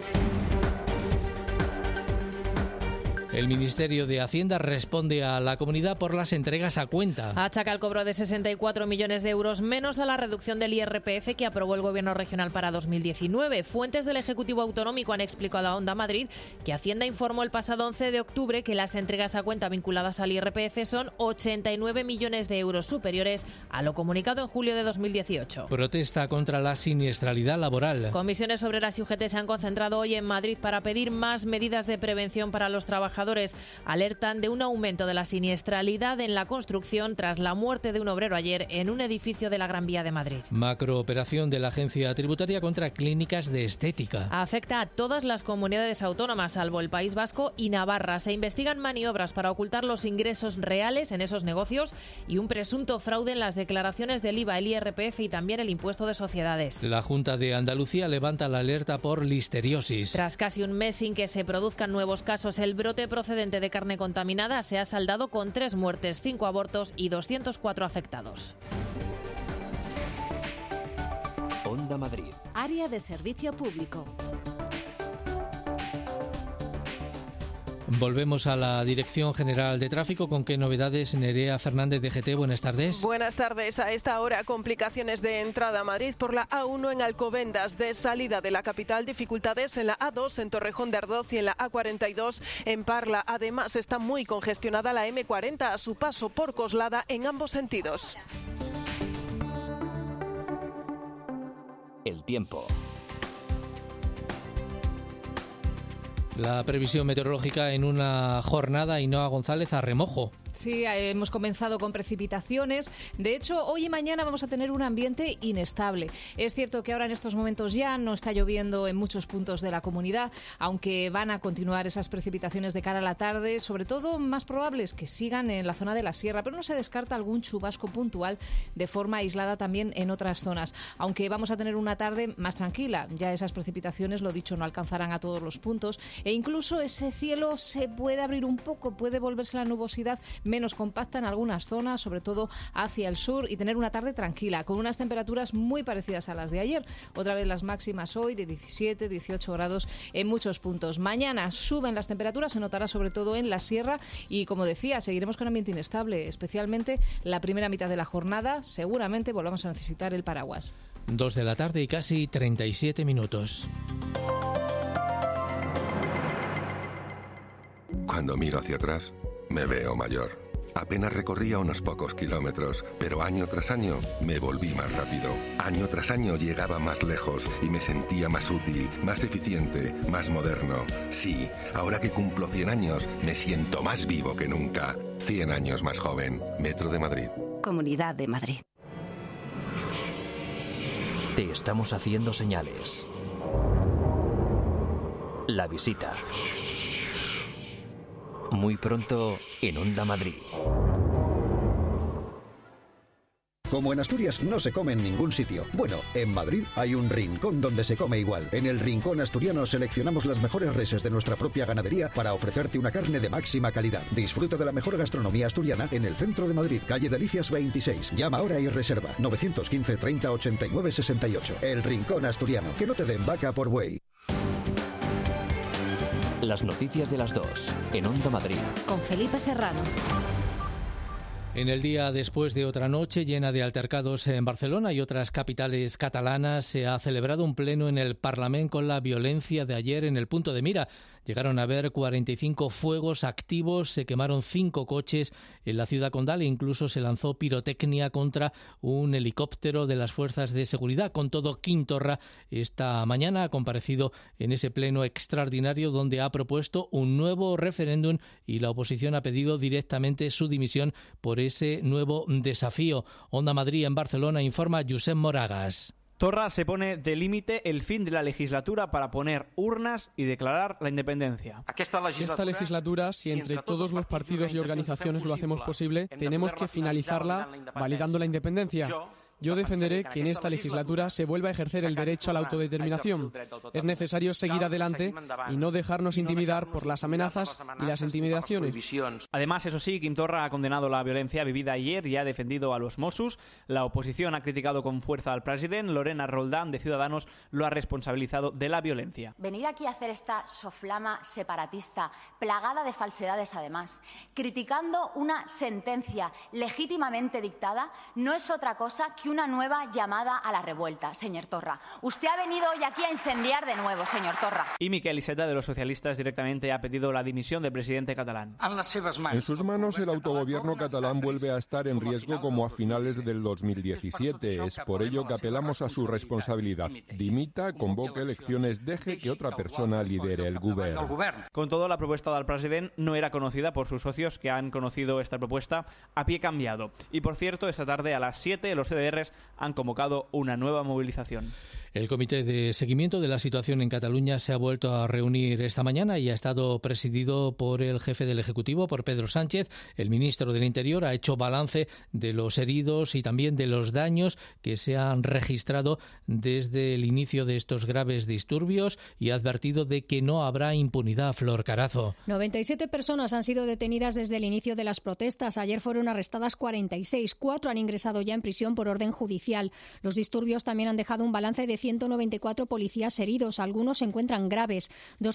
El Ministerio de Hacienda responde a la comunidad por las entregas a cuenta. Achaca el cobro de 64 millones de euros menos a la reducción del IRPF que aprobó el Gobierno regional para 2019. Fuentes del Ejecutivo Autonómico han explicado a Onda Madrid que Hacienda informó el pasado 11 de octubre que las entregas a cuenta vinculadas al IRPF son 89 millones de euros superiores a lo comunicado en julio de 2018. Protesta contra la siniestralidad laboral. Comisiones obreras y UGT se han concentrado hoy en Madrid para pedir más medidas de prevención para los trabajadores. Alertan de un aumento de la siniestralidad en la construcción tras la muerte de un obrero ayer en un edificio de la Gran Vía de Madrid. Macrooperación de la Agencia Tributaria contra clínicas de estética. Afecta a todas las comunidades autónomas, salvo el País Vasco y Navarra. Se investigan maniobras para ocultar los ingresos reales en esos negocios y un presunto fraude en las declaraciones del IVA, el IRPF y también el impuesto de sociedades. La Junta de Andalucía levanta la alerta por listeriosis. Tras casi un mes sin que se produzcan nuevos casos, el brote procedente de carne contaminada se ha saldado con 3 muertes, 5 abortos y 204 afectados. Onda Madrid. Área de servicio público. Volvemos a la Dirección General de Tráfico. ¿Con qué novedades? Nerea Fernández de GT, buenas tardes. Buenas tardes. A esta hora, complicaciones de entrada a Madrid por la A1 en Alcobendas, de salida de la capital, dificultades en la A2 en Torrejón de Ardoz y en la A42 en Parla. Además, está muy congestionada la M40 a su paso por Coslada en ambos sentidos. El tiempo. La previsión meteorológica en una jornada, Ainhoa González, a remojo. Sí, hemos comenzado con precipitaciones. De hecho, hoy y mañana vamos a tener un ambiente inestable. Es cierto que ahora en estos momentos ya no está lloviendo en muchos puntos de la comunidad, aunque van a continuar esas precipitaciones de cara a la tarde, sobre todo más probables que sigan en la zona de la sierra, pero no se descarta algún chubasco puntual de forma aislada también en otras zonas. Aunque vamos a tener una tarde más tranquila, ya esas precipitaciones, lo dicho, no alcanzarán a todos los puntos e incluso ese cielo se puede abrir un poco, puede volverse la nubosidad menos compacta en algunas zonas, sobre todo hacia el sur, y tener una tarde tranquila, con unas temperaturas muy parecidas a las de ayer. Otra vez las máximas hoy de 17, 18 grados en muchos puntos. Mañana suben las temperaturas, se notará sobre todo en la sierra y, como decía, seguiremos con ambiente inestable, especialmente la primera mitad de la jornada. Seguramente volvamos a necesitar el paraguas. 2 de la tarde y casi 37 minutos. Cuando miro hacia atrás, me veo mayor. Apenas recorría unos pocos kilómetros, pero año tras año me volví más rápido. Año tras año llegaba más lejos y me sentía más útil, más eficiente, más moderno. Sí, ahora que cumplo 100 años, me siento más vivo que nunca. 100 años más joven. Metro de Madrid. Comunidad de Madrid. Te estamos haciendo señales. La visita. Muy pronto en Onda Madrid. Como en Asturias no se come en ningún sitio. Bueno, en Madrid hay un rincón donde se come igual. En el Rincón Asturiano seleccionamos las mejores reses de nuestra propia ganadería para ofrecerte una carne de máxima calidad. Disfruta de la mejor gastronomía asturiana en el centro de Madrid, calle Delicias 26. Llama ahora y reserva 915 30 89 68. El Rincón Asturiano. Que no te den vaca por buey. Las noticias de las 2 en Onda Madrid. Con Felipe Serrano. En el día después de otra noche llena de altercados en Barcelona y otras capitales catalanas, se ha celebrado un pleno en el Parlamento con la violencia de ayer en el punto de mira. Llegaron a haber 45 fuegos activos, se quemaron 5 coches en la ciudad condal e incluso se lanzó pirotecnia contra un helicóptero de las fuerzas de seguridad. Con todo, Quim Torra esta mañana ha comparecido en ese pleno extraordinario donde ha propuesto un nuevo referéndum y la oposición ha pedido directamente su dimisión por ese nuevo desafío. Onda Madrid en Barcelona informa Josep Moragas. Torra se pone de límite el fin de la legislatura para poner urnas y declarar la independencia. Esta legislatura, si entre todos los partidos y organizaciones lo hacemos posible, tenemos que finalizarla validando la independencia. Yo defenderé que en esta legislatura se vuelva a ejercer el derecho a la autodeterminación. Es necesario seguir adelante y no dejarnos intimidar por las amenazas y las intimidaciones. Además, eso sí, Quim Torra ha condenado la violencia vivida ayer y ha defendido a los Mossos. La oposición ha criticado con fuerza al presidente. Lorena Roldán, de Ciudadanos, lo ha responsabilizado de la violencia. Venir aquí a hacer esta soflama separatista, plagada de falsedades además, criticando una sentencia legítimamente dictada, no es otra cosa que una nueva llamada a la revuelta, señor Torra. Usted ha venido hoy aquí a incendiar de nuevo, señor Torra. Y Miquel Iceta, de los socialistas, directamente ha pedido la dimisión del presidente catalán. En sus manos, el autogobierno catalán vuelve a estar en riesgo como a finales del 2017. Es por ello que apelamos a su responsabilidad. Dimita, convoque elecciones, deje que otra persona lidere el gobierno. Con todo, la propuesta del presidente no era conocida por sus socios, que han conocido esta propuesta a pie cambiado. Y por cierto, esta tarde a las 7 los CDR han convocado una nueva movilización. El Comité de Seguimiento de la Situación en Cataluña se ha vuelto a reunir esta mañana y ha estado presidido por el jefe del Ejecutivo, por Pedro Sánchez. El ministro del Interior ha hecho balance de los heridos y también de los daños que se han registrado desde el inicio de estos graves disturbios y ha advertido de que no habrá impunidad. Flor Carazo. 97 personas han sido detenidas desde el inicio de las protestas. Ayer fueron arrestadas 46. 4 han ingresado ya en prisión por orden judicial. Los disturbios también han dejado un balance de 194 policías heridos, algunos se encuentran graves.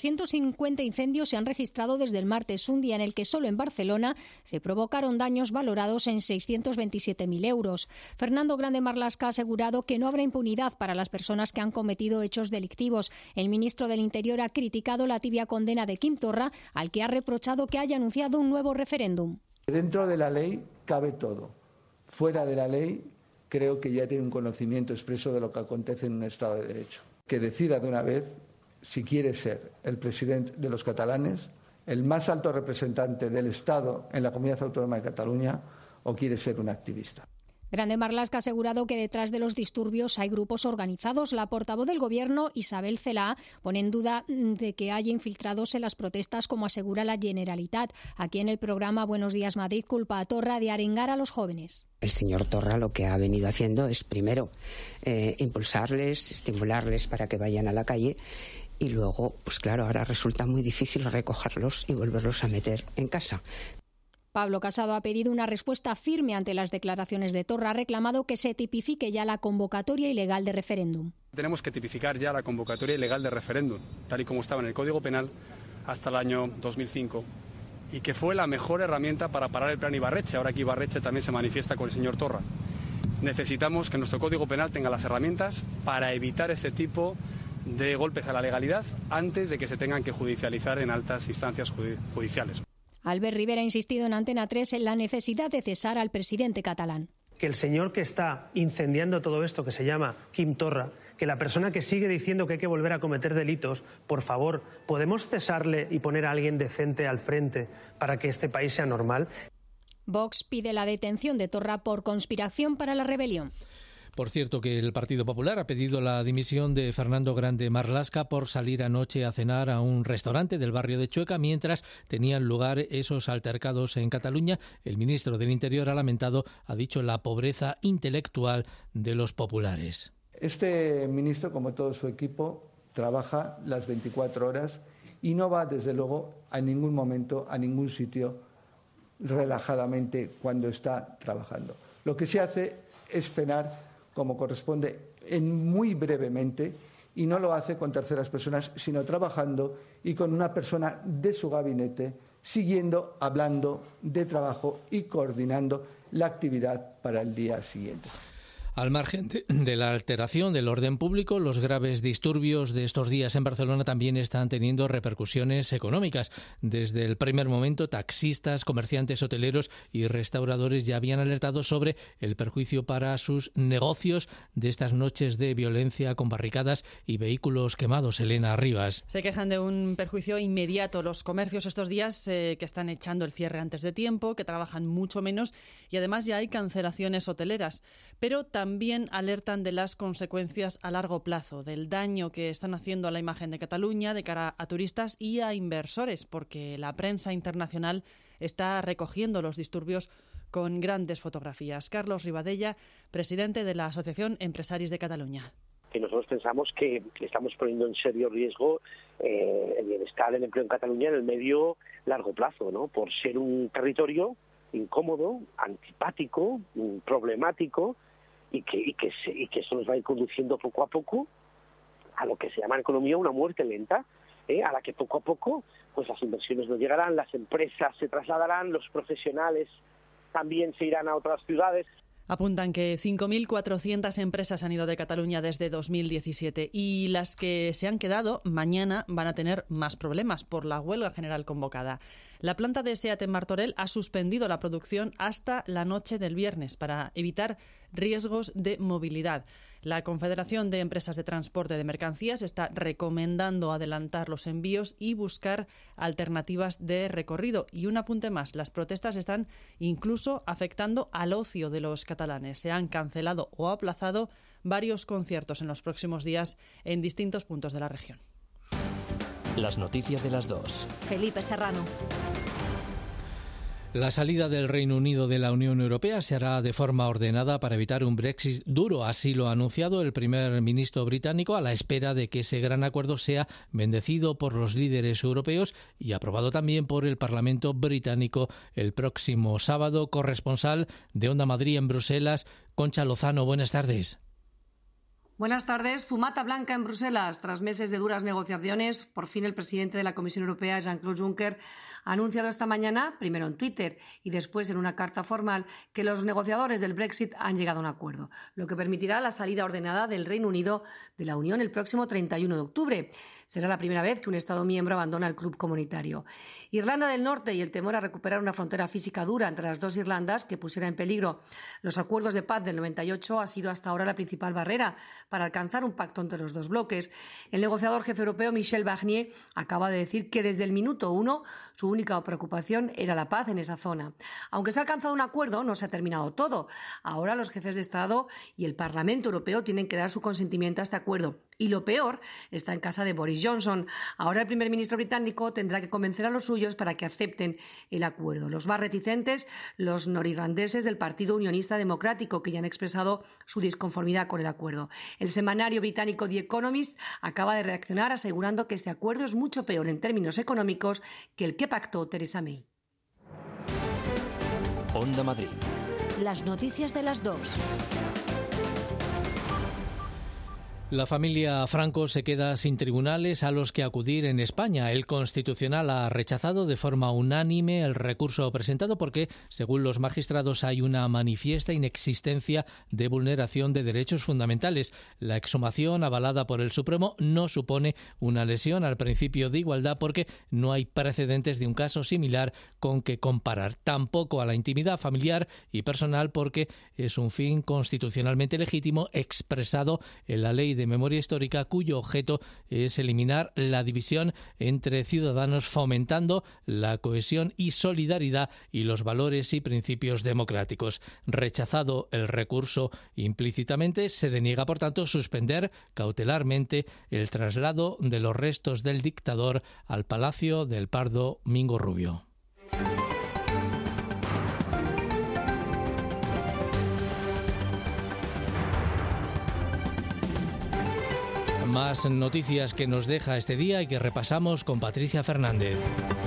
250 incendios se han registrado desde el martes, un día en el que solo en Barcelona se provocaron daños valorados en 627.000 euros. Fernando Grande Marlaska ha asegurado que no habrá impunidad para las personas que han cometido hechos delictivos. El ministro del Interior ha criticado la tibia condena de Quim Torra, al que ha reprochado que haya anunciado un nuevo referéndum. Dentro de la ley cabe todo. Fuera de la ley, creo que ya tiene un conocimiento expreso de lo que acontece en un Estado de Derecho. Que decida de una vez si quiere ser el presidente de los catalanes, el más alto representante del Estado en la Comunidad Autónoma de Cataluña, o quiere ser un activista. Grande Marlaska ha asegurado que detrás de los disturbios hay grupos organizados. La portavoz del Gobierno, Isabel Celaá, pone en duda de que haya infiltrados en las protestas, como asegura la Generalitat. Aquí en el programa Buenos Días Madrid culpa a Torra de arengar a los jóvenes. El señor Torra lo que ha venido haciendo es, primero, impulsarles, estimularles para que vayan a la calle y luego, pues claro, ahora resulta muy difícil recogerlos y volverlos a meter en casa. Pablo Casado ha pedido una respuesta firme ante las declaraciones de Torra. Ha reclamado que se tipifique ya la convocatoria ilegal de referéndum. Tenemos que tipificar ya la convocatoria ilegal de referéndum, tal y como estaba en el Código Penal hasta el año 2005, y que fue la mejor herramienta para parar el plan Ibarretxe, ahora que Ibarretxe también se manifiesta con el señor Torra. Necesitamos que nuestro Código Penal tenga las herramientas para evitar este tipo de golpes a la legalidad antes de que se tengan que judicializar en altas instancias judiciales. Albert Rivera ha insistido en Antena 3 en la necesidad de cesar al presidente catalán. Que el señor que está incendiando todo esto, que se llama Quim Torra, que la persona que sigue diciendo que hay que volver a cometer delitos, por favor, ¿podemos cesarle y poner a alguien decente al frente para que este país sea normal? Vox pide la detención de Torra por conspiración para la rebelión. Por cierto, que el Partido Popular ha pedido la dimisión de Fernando Grande Marlaska por salir anoche a cenar a un restaurante del barrio de Chueca mientras tenían lugar esos altercados en Cataluña. El ministro del Interior ha dicho, la pobreza intelectual de los populares. Este ministro, como todo su equipo, trabaja las 24 horas y no va, desde luego, a ningún momento, a ningún sitio, relajadamente cuando está trabajando. Lo que se hace es cenar como corresponde, muy brevemente, y no lo hace con terceras personas, sino trabajando y con una persona de su gabinete, siguiendo, hablando de trabajo y coordinando la actividad para el día siguiente. Al margen de la alteración del orden público, los graves disturbios de estos días en Barcelona también están teniendo repercusiones económicas. Desde el primer momento, taxistas, comerciantes, hoteleros y restauradores ya habían alertado sobre el perjuicio para sus negocios de estas noches de violencia con barricadas y vehículos quemados. Elena Rivas. Se quejan de un perjuicio inmediato los comercios estos días que están echando el cierre antes de tiempo, que trabajan mucho menos y además ya hay cancelaciones hoteleras. Pero también también alertan de las consecuencias a largo plazo, del daño que están haciendo a la imagen de Cataluña de cara a turistas y a inversores, porque la prensa internacional está recogiendo los disturbios con grandes fotografías. Carlos Ribadella, presidente de la Asociación Empresaris de Cataluña. Que nosotros pensamos que estamos poniendo en serio riesgo el bienestar del empleo en Cataluña en el medio largo plazo, ¿no? Por ser un territorio incómodo, antipático, problemático y que eso nos va a ir conduciendo poco a poco a lo que se llama en economía una muerte lenta, a la que poco a poco pues las inversiones no llegarán, las empresas se trasladarán, los profesionales también se irán a otras ciudades. Apuntan que 5.400 empresas han ido de Cataluña desde 2017 y las que se han quedado mañana van a tener más problemas por la huelga general convocada. La planta de SEAT en Martorell ha suspendido la producción hasta la noche del viernes para evitar riesgos de movilidad. La Confederación de Empresas de Transporte de Mercancías está recomendando adelantar los envíos y buscar alternativas de recorrido. Y un apunte más, las protestas están incluso afectando al ocio de los catalanes. Se han cancelado o aplazado varios conciertos en los próximos días en distintos puntos de la región. Las noticias de las 2. Felipe Serrano. La salida del Reino Unido de la Unión Europea se hará de forma ordenada para evitar un Brexit duro. Así lo ha anunciado el primer ministro británico a la espera de que ese gran acuerdo sea bendecido por los líderes europeos y aprobado también por el Parlamento británico el próximo sábado. Corresponsal de Onda Madrid en Bruselas, Concha Lozano, buenas tardes. Buenas tardes. Fumata blanca en Bruselas. Tras meses de duras negociaciones, por fin el presidente de la Comisión Europea, Jean-Claude Juncker, ha anunciado esta mañana, primero en Twitter y después en una carta formal, que los negociadores del Brexit han llegado a un acuerdo, lo que permitirá la salida ordenada del Reino Unido de la Unión el próximo 31 de octubre. Será la primera vez que un Estado miembro abandona el club comunitario. Irlanda del Norte y el temor a recuperar una frontera física dura entre las dos Irlandas que pusiera en peligro los acuerdos de paz del 98 ha sido hasta ahora la principal barrera para alcanzar un pacto entre los dos bloques. El negociador jefe europeo Michel Barnier acaba de decir que desde el minuto 1 su única preocupación era la paz en esa zona. Aunque se ha alcanzado un acuerdo, no se ha terminado todo. Ahora los jefes de Estado y el Parlamento Europeo tienen que dar su consentimiento a este acuerdo. Y lo peor está en casa de Boris Johnson. Ahora el primer ministro británico tendrá que convencer a los suyos para que acepten el acuerdo. Los más reticentes, los norirlandeses del Partido Unionista Democrático, que ya han expresado su disconformidad con el acuerdo. El semanario británico The Economist acaba de reaccionar asegurando que este acuerdo es mucho peor en términos económicos que el que pactó Theresa May. Onda Madrid. Las noticias de las 2. La familia Franco se queda sin tribunales a los que acudir en España. El Constitucional ha rechazado de forma unánime el recurso presentado porque, según los magistrados, hay una manifiesta inexistencia de vulneración de derechos fundamentales. La exhumación avalada por el Supremo no supone una lesión al principio de igualdad porque no hay precedentes de un caso similar con que comparar. Tampoco a la intimidad familiar y personal porque es un fin constitucionalmente legítimo expresado en la Ley de Memoria Histórica, cuyo objeto es eliminar la división entre ciudadanos, fomentando la cohesión y solidaridad y los valores y principios democráticos. Rechazado el recurso implícitamente, se deniega, por tanto, suspender cautelarmente el traslado de los restos del dictador al Palacio del Pardo Mingo Rubio. Más noticias que nos deja este día y que repasamos con Patricia Fernández.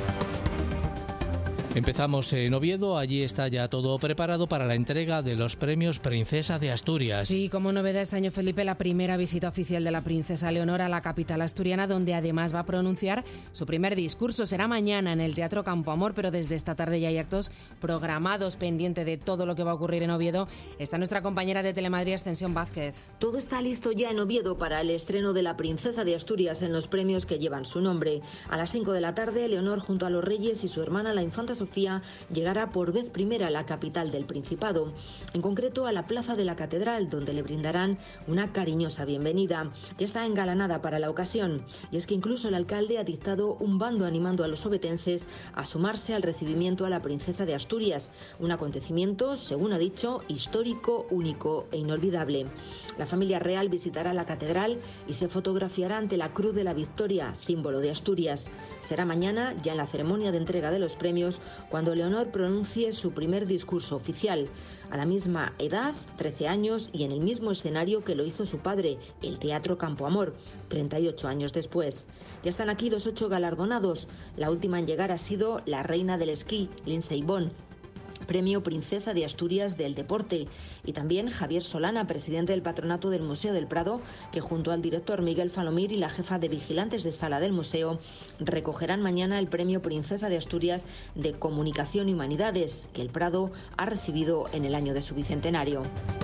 Empezamos en Oviedo, allí está ya todo preparado para la entrega de los premios Princesa de Asturias. Sí, como novedad este año, Felipe, la primera visita oficial de la princesa Leonor a la capital asturiana, donde además va a pronunciar su primer discurso. Será mañana en el Teatro Campo Amor, pero desde esta tarde ya hay actos programados. Pendiente de todo lo que va a ocurrir en Oviedo está nuestra compañera de Telemadrid, Ascensión Vázquez. Todo está listo ya en Oviedo para el estreno de la Princesa de Asturias en los premios que llevan su nombre. A las 5 de la tarde, Leonor junto a los reyes y su hermana la infanta Sofía llegará por vez primera a la capital del Principado, en concreto a la Plaza de la Catedral, donde le brindarán una cariñosa bienvenida. Ya está engalanada para la ocasión, y es que incluso el alcalde ha dictado un bando animando a los ovetenses a sumarse al recibimiento a la princesa de Asturias, un acontecimiento, según ha dicho, histórico, único e inolvidable. La familia real visitará la catedral y se fotografiará ante la Cruz de la Victoria, símbolo de Asturias. Será mañana, ya en la ceremonia de entrega de los premios, cuando Leonor pronuncie su primer discurso oficial. A la misma edad, 13 años, y en el mismo escenario que lo hizo su padre, el Teatro Campo Amor, 38 años después. Ya están aquí los 8 galardonados. La última en llegar ha sido la reina del esquí, Lindsey Vonn, Premio Princesa de Asturias del Deporte, y también Javier Solana, presidente del patronato del Museo del Prado, que junto al director Miguel Falomir y la jefa de vigilantes de sala del museo recogerán mañana el Premio Princesa de Asturias de Comunicación y Humanidades, que el Prado ha recibido en el año de su bicentenario.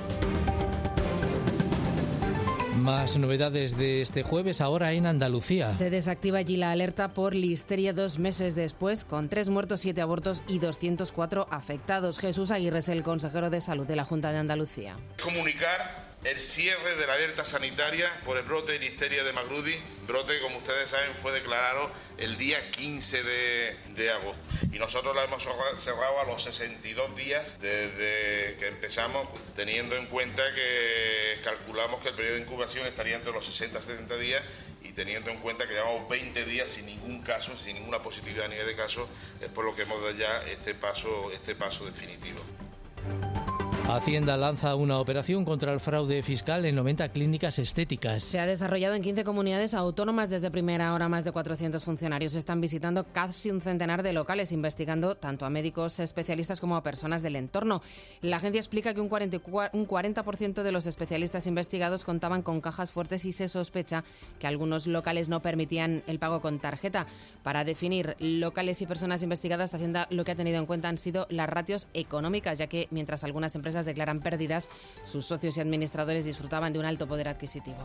Más novedades de este jueves ahora en Andalucía. Se desactiva allí la alerta por listeria 2 meses después, con 3 muertos, 7 abortos y 204 afectados. Jesús Aguirre es el consejero de Salud de la Junta de Andalucía. Comunicar el cierre de la alerta sanitaria por el brote de listeria de Magrudi, brote que, como ustedes saben, fue declarado el día 15 de agosto. Y nosotros la hemos cerrado a los 62 días desde que empezamos, teniendo en cuenta que calculamos que el periodo de incubación estaría entre los 60 y 70 días, y teniendo en cuenta que llevamos 20 días sin ningún caso, sin ninguna positividad a nivel de casos, es por lo que hemos dado ya este paso definitivo. Hacienda lanza una operación contra el fraude fiscal en 90 clínicas estéticas. Se ha desarrollado en 15 comunidades autónomas. Desde primera hora, más de 400 funcionarios están visitando casi un centenar de locales, investigando tanto a médicos especialistas como a personas del entorno. La agencia explica que un 40% de los especialistas investigados contaban con cajas fuertes y se sospecha que algunos locales no permitían el pago con tarjeta. Para definir locales y personas investigadas, Hacienda lo que ha tenido en cuenta han sido las ratios económicas, ya que mientras algunas empresas declaran pérdidas, sus socios y administradores disfrutaban de un alto poder adquisitivo.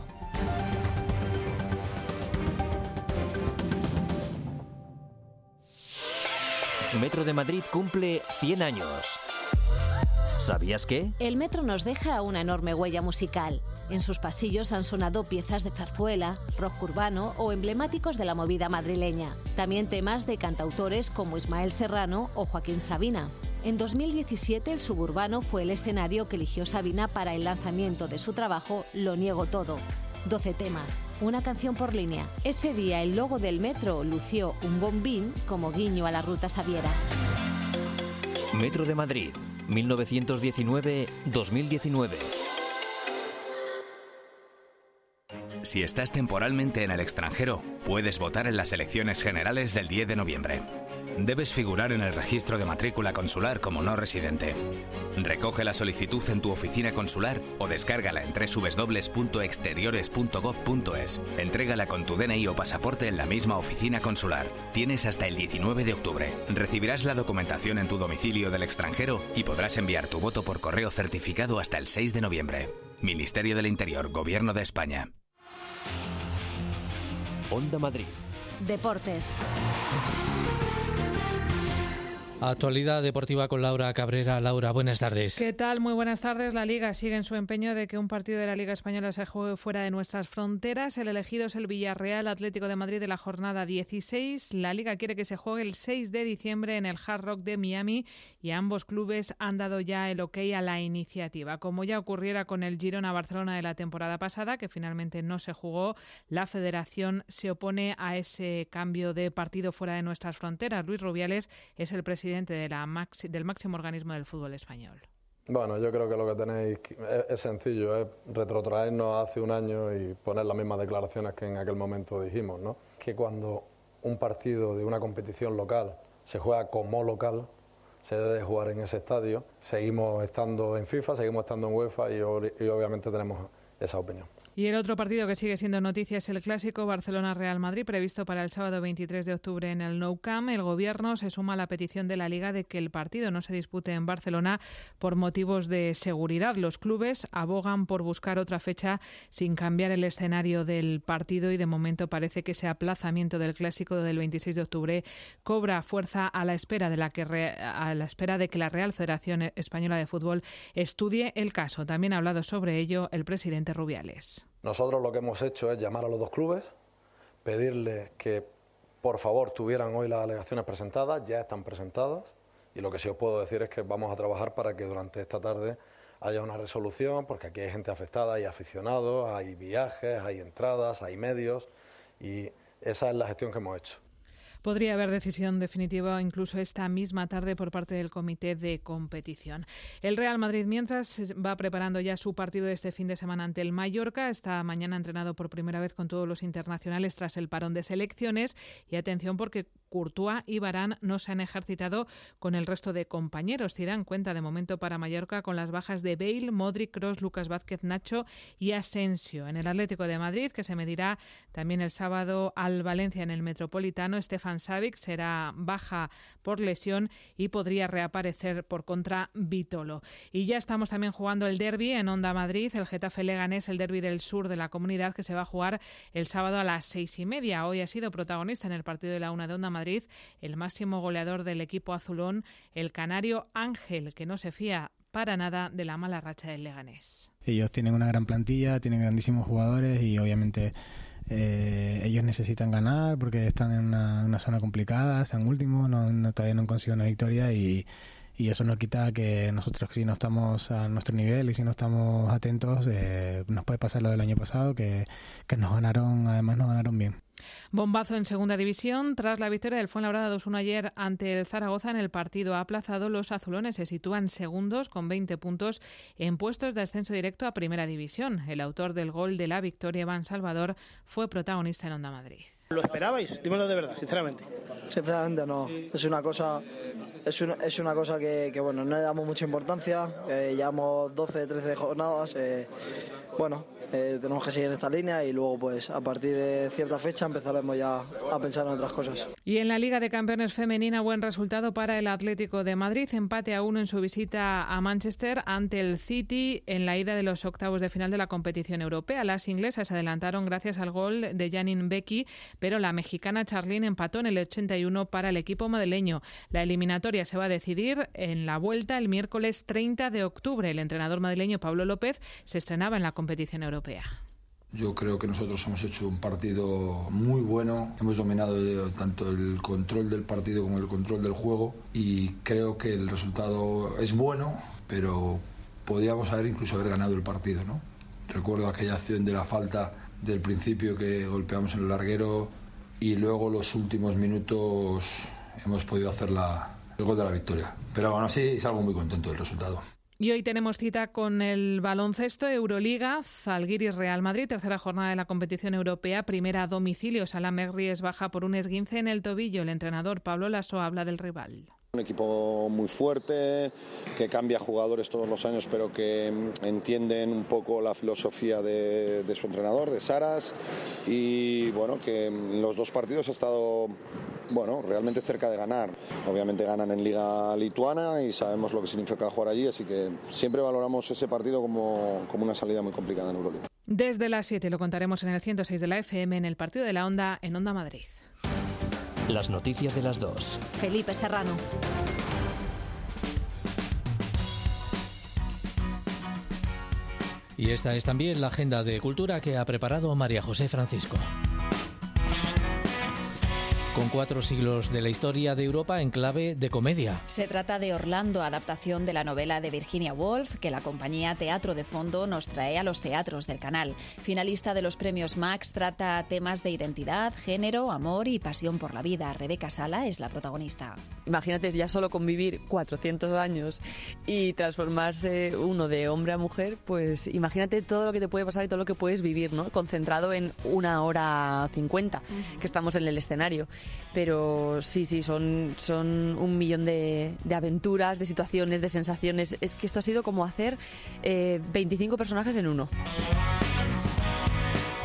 Metro de Madrid cumple 100 años. ¿Sabías qué? El metro nos deja una enorme huella musical. En sus pasillos han sonado piezas de zarzuela, rock urbano o emblemáticos de la movida madrileña. También temas de cantautores como Ismael Serrano o Joaquín Sabina. En 2017 el Suburbano fue el escenario que eligió Sabina para el lanzamiento de su trabajo Lo niego todo. 12 temas, una canción por línea. Ese día el logo del metro lució un bombín como guiño a la ruta Sabiera. Metro de Madrid, 1919-2019. Si estás temporalmente en el extranjero, puedes votar en las elecciones generales del 10 de noviembre. Debes figurar en el registro de matrícula consular como no residente. Recoge la solicitud en tu oficina consular o descárgala en www.exteriores.gov.es. Entrégala con tu DNI o pasaporte en la misma oficina consular. Tienes hasta el 19 de octubre. Recibirás la documentación en tu domicilio del extranjero y podrás enviar tu voto por correo certificado hasta el 6 de noviembre. Ministerio del Interior, Gobierno de España. Onda Madrid. Deportes. Actualidad deportiva con Laura Cabrera. Laura, buenas tardes. ¿Qué tal? Muy buenas tardes. La Liga sigue en su empeño de que un partido de la Liga Española se juegue fuera de nuestras fronteras. El elegido es el Villarreal Atlético de Madrid de la jornada 16. La Liga quiere que se juegue el 6 de diciembre en el Hard Rock de Miami y ambos clubes han dado ya el ok a la iniciativa. Como ya ocurriera con el Girona Barcelona de la temporada pasada, que finalmente no se jugó, la Federación se opone a ese cambio de partido fuera de nuestras fronteras. Luis Rubiales es el presidente del máximo organismo del fútbol español. Bueno, yo creo que lo que tenéis es sencillo, es retrotraernos hace un año y poner las mismas declaraciones que en aquel momento dijimos, ¿no? Que cuando un partido de una competición local se juega como local, se debe de jugar en ese estadio. Seguimos estando en FIFA, seguimos estando en UEFA y obviamente tenemos esa opinión. Y el otro partido que sigue siendo noticia es el clásico Barcelona-Real Madrid, previsto para el sábado 23 de octubre en el Nou Camp. El Gobierno se suma a la petición de la Liga de que el partido no se dispute en Barcelona por motivos de seguridad. Los clubes abogan por buscar otra fecha sin cambiar el escenario del partido y de momento parece que ese aplazamiento del clásico del 26 de octubre cobra fuerza a la espera de que la Real Federación Española de Fútbol estudie el caso. También ha hablado sobre ello el presidente Rubiales. Nosotros lo que hemos hecho es llamar a los dos clubes, pedirles que por favor tuvieran hoy las alegaciones presentadas, ya están presentadas, y lo que sí os puedo decir es que vamos a trabajar para que durante esta tarde haya una resolución, porque aquí hay gente afectada, hay aficionados, hay viajes, hay entradas, hay medios, y esa es la gestión que hemos hecho. Podría haber decisión definitiva incluso esta misma tarde por parte del comité de competición. El Real Madrid, mientras, va preparando ya su partido de este fin de semana ante el Mallorca. Esta mañana ha entrenado por primera vez con todos los internacionales tras el parón de selecciones. Y atención porque Courtois y Varane no se han ejercitado con el resto de compañeros. Zidane cuenta de momento para Mallorca con las bajas de Bale, Modric, Kroos, Lucas Vázquez, Nacho y Asensio. En el Atlético de Madrid, que se medirá también el sábado al Valencia en el Metropolitano, Stefan Savic será baja por lesión y podría reaparecer por contra Vitolo. Y ya estamos también jugando el derbi en Onda Madrid, el Getafe Leganés, el derbi del sur de la comunidad, que se va a jugar el sábado a las 6:30. Hoy ha sido protagonista en el partido de la 1 de Onda Madrid el máximo goleador del equipo azulón, el canario Ángel, que no se fía para nada de la mala racha del Leganés. Ellos tienen una gran plantilla, tienen grandísimos jugadores y obviamente ellos necesitan ganar porque están en una zona complicada, están últimos, todavía no han conseguido una victoria y eso no quita que nosotros, si no estamos a nuestro nivel y si no estamos atentos, nos puede pasar lo del año pasado, que nos ganaron bien. Bombazo en segunda división. Tras la victoria del Fuenlabrada 2-1 ayer ante el Zaragoza en el partido aplazado, los azulones se sitúan segundos con 20 puntos en puestos de ascenso directo a primera división. El autor del gol de la victoria, Iván Salvador, fue protagonista en Onda Madrid. ¿Lo esperabais? Dímelo de verdad, sinceramente. Sinceramente no. Es una cosa que bueno, no le damos mucha importancia. Llevamos 12, 13 jornadas. Tenemos que seguir en esta línea y luego pues a partir de cierta fecha empezaremos ya a pensar en otras cosas. Y en la Liga de Campeones femenina, buen resultado para el Atlético de Madrid, empate a 1 en su visita a Manchester ante el City en la ida de los octavos de final de la competición europea. Las inglesas se adelantaron gracias al gol de Janine Becky, pero la mexicana Charlene empató en el 81 para el equipo madrileño. La eliminatoria se va a decidir en la vuelta el miércoles 30 de octubre. El entrenador madrileño Pablo López se estrenaba en la competición europea. Yo creo que nosotros hemos hecho un partido muy bueno, hemos dominado tanto el control del partido como el control del juego y creo que el resultado es bueno, pero podíamos incluso haber ganado el partido, ¿no? Recuerdo aquella acción de la falta del principio que golpeamos en el larguero y luego los últimos minutos hemos podido hacer el gol de la victoria. Pero aún así salgo muy contento del resultado. Y hoy tenemos cita con el baloncesto, Euroliga, Zalgiris Real Madrid, tercera jornada de la competición europea, primera a domicilio. Salah Mehri es baja por un esguince en el tobillo. El entrenador Pablo Lasso habla del rival. Un equipo muy fuerte, que cambia jugadores todos los años, pero que entienden un poco la filosofía de su entrenador, de Saras, y bueno, que en los dos partidos ha estado realmente cerca de ganar. Obviamente ganan en Liga Lituana y sabemos lo que significa jugar allí, así que siempre valoramos ese partido como una salida muy complicada en Euroliga. Desde las 7 lo contaremos en el 106 de la FM en el partido de la Onda en Onda Madrid. Las noticias de las 2. Felipe Serrano. Y esta es también la agenda de cultura que ha preparado María José Francisco. Con 4 siglos de la historia de Europa en clave de comedia. Se trata de Orlando, adaptación de la novela de Virginia Woolf, que la compañía Teatro de Fondo nos trae a los teatros del canal. Finalista de los premios Max, trata temas de identidad, género, amor y pasión por la vida. Rebeca Sala es la protagonista. Imagínate ya solo convivir 400 años y transformarse uno de hombre a mujer, pues imagínate todo lo que te puede pasar y todo lo que puedes vivir, ¿no? Concentrado en 1 hora 50, que estamos en el escenario. Pero sí, son 1.000.000 de aventuras, de situaciones, de sensaciones. Es que esto ha sido como hacer 25 personajes en uno.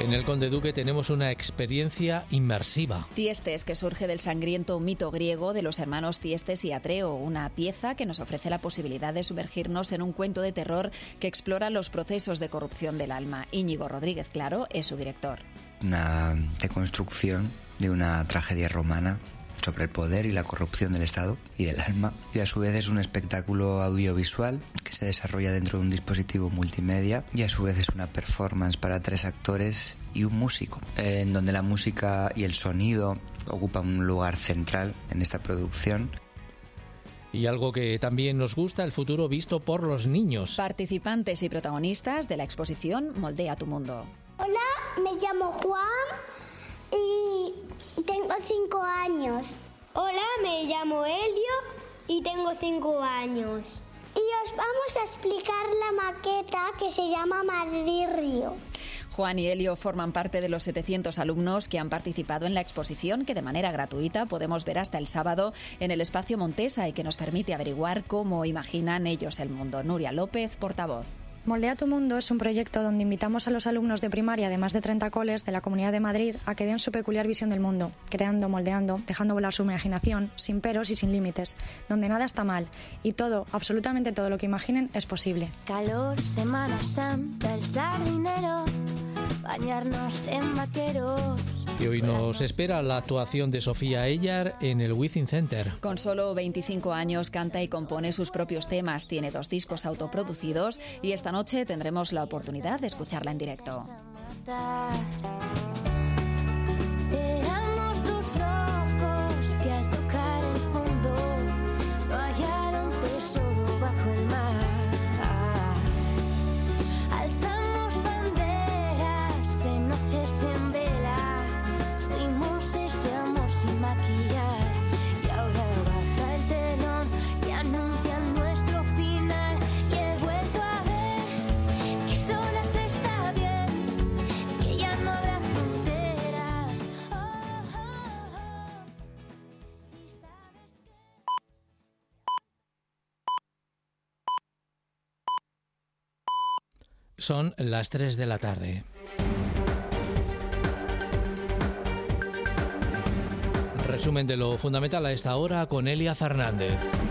En el Conde Duque tenemos una experiencia inmersiva. Tiestes, que surge del sangriento mito griego de los hermanos Tiestes y Atreo, una pieza que nos ofrece la posibilidad de sumergirnos en un cuento de terror que explora los procesos de corrupción del alma. Íñigo Rodríguez Claro es su director. Una deconstrucción de una tragedia romana sobre el poder y la corrupción del Estado y del alma, y a su vez es un espectáculo audiovisual que se desarrolla dentro de un dispositivo multimedia, y a su vez es una performance para 3 actores y un músico, en donde la música y el sonido ocupan un lugar central en esta producción. Y algo que también nos gusta, el futuro visto por los niños. Participantes y protagonistas de la exposición Moldea tu mundo. Hola, me llamo Juan y tengo 5 años. Hola, me llamo Elio y tengo 5 años. Y os vamos a explicar la maqueta que se llama Madrid Río. Juan y Elio forman parte de los 700 alumnos que han participado en la exposición, que de manera gratuita podemos ver hasta el sábado en el Espacio Montesa y que nos permite averiguar cómo imaginan ellos el mundo. Nuria López, portavoz. Moldea tu mundo es un proyecto donde invitamos a los alumnos de primaria de más de 30 coles de la Comunidad de Madrid a que den su peculiar visión del mundo, creando, moldeando, dejando volar su imaginación, sin peros y sin límites, donde nada está mal y todo, absolutamente todo lo que imaginen es posible. Calor, Semana Santa, el sardinero, bañarnos en vaqueros. Y hoy nos espera la actuación de Sofía Ellar en el Within Center. Con solo 25 años canta y compone sus propios temas, tiene 2 discos autoproducidos y esta noche tendremos la oportunidad de escucharla en directo. Éramos 2 locos que al tocar el fondo no hallaron tesoro bajo el mar. Alzamos banderas en noches en vela, fuimos ese amor sin maquillar y ahora baja el telón que anuncia nuestro final. Y he vuelto a ver que solas está bien, que ya no habrá fronteras. Son las 3 de la tarde. Resumen de lo fundamental a esta hora con Elia Fernández.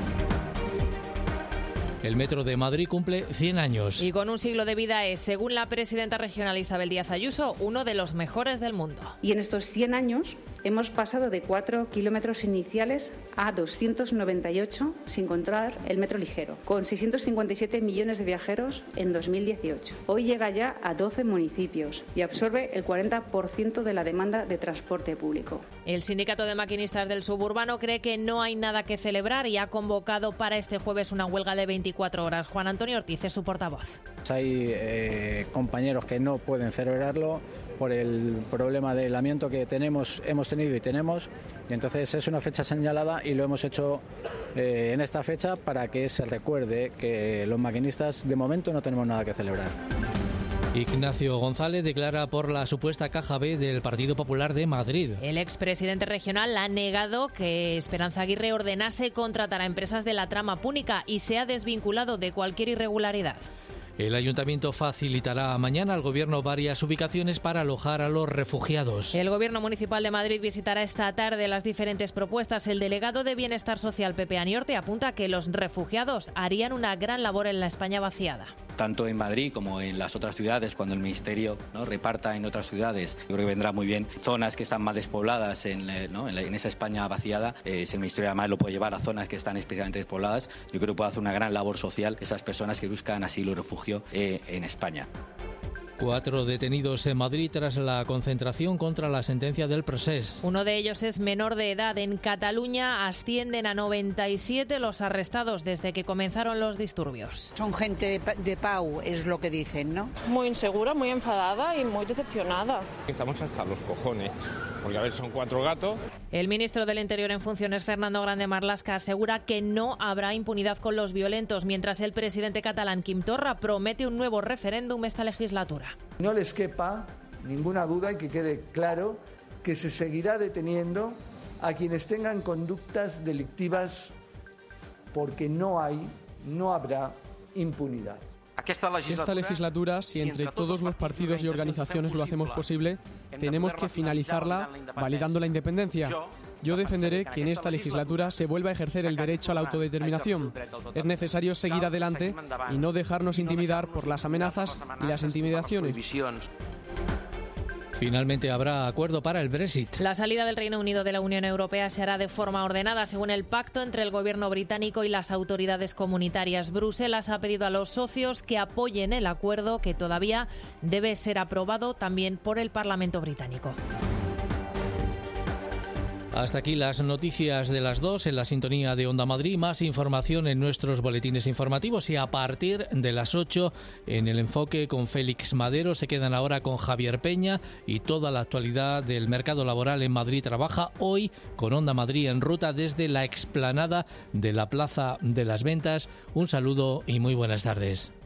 El Metro de Madrid cumple 100 años. Y con un siglo de vida es, según la presidenta regional Isabel Díaz Ayuso, uno de los mejores del mundo. Y en estos 100 años hemos pasado de 4 kilómetros iniciales a 298 sin contar el metro ligero, con 657 millones de viajeros en 2018. Hoy llega ya a 12 municipios y absorbe el 40% de la demanda de transporte público. El sindicato de maquinistas del suburbano cree que no hay nada que celebrar y ha convocado para este jueves una huelga de 24 horas. Juan Antonio Ortiz es su portavoz. Hay compañeros que no pueden celebrarlo por el problema del amianto que hemos tenido y tenemos, y entonces es una fecha señalada y lo hemos hecho en esta fecha para que se recuerde que los maquinistas de momento no tenemos nada que celebrar. Ignacio González declara por la supuesta caja B del Partido Popular de Madrid. El expresidente regional ha negado que Esperanza Aguirre ordenase contratar a empresas de la trama púnica y se ha desvinculado de cualquier irregularidad. El Ayuntamiento facilitará mañana al Gobierno varias ubicaciones para alojar a los refugiados. El Gobierno Municipal de Madrid visitará esta tarde las diferentes propuestas. El delegado de Bienestar Social, Pepe Aniorte, apunta que los refugiados harían una gran labor en la España vaciada. Tanto en Madrid como en las otras ciudades, cuando el Ministerio reparta en otras ciudades, yo creo que vendrá muy bien. Zonas que están más despobladas en esa España vaciada, si el Ministerio además lo puede llevar a zonas que están especialmente despobladas, yo creo que puede hacer una gran labor social esas personas que buscan asilo y refugio en España. 4 detenidos en Madrid tras la concentración contra la sentencia del Procés. Uno de ellos es menor de edad. En Cataluña ascienden a 97 los arrestados desde que comenzaron los disturbios. Son gente de pau, es lo que dicen, ¿no? Muy insegura, muy enfadada y muy decepcionada. Estamos hasta los cojones, porque a ver, son 4 gatos. El ministro del Interior en funciones, Fernando Grande Marlaska, asegura que no habrá impunidad con los violentos, mientras el presidente catalán Quim Torra promete un nuevo referéndum esta legislatura. No les quepa ninguna duda y que quede claro que se seguirá deteniendo a quienes tengan conductas delictivas porque no habrá impunidad. Esta legislatura, si entre todos los partidos y organizaciones lo hacemos posible, tenemos que finalizarla validando la independencia. Yo defenderé que en esta legislatura se vuelva a ejercer el derecho a la autodeterminación. Es necesario seguir adelante y no dejarnos intimidar por las amenazas y las intimidaciones. Finalmente habrá acuerdo para el Brexit. La salida del Reino Unido de la Unión Europea se hará de forma ordenada según el pacto entre el gobierno británico y las autoridades comunitarias. Bruselas ha pedido a los socios que apoyen el acuerdo, que todavía debe ser aprobado también por el Parlamento británico. Hasta aquí las noticias de las 2 en la sintonía de Onda Madrid. Más información en nuestros boletines informativos y a partir de las 8 en El Enfoque con Félix Madero. Se quedan ahora con Javier Peña y toda la actualidad del mercado laboral en Madrid trabaja hoy con Onda Madrid en ruta desde la explanada de la Plaza de las Ventas. Un saludo y muy buenas tardes.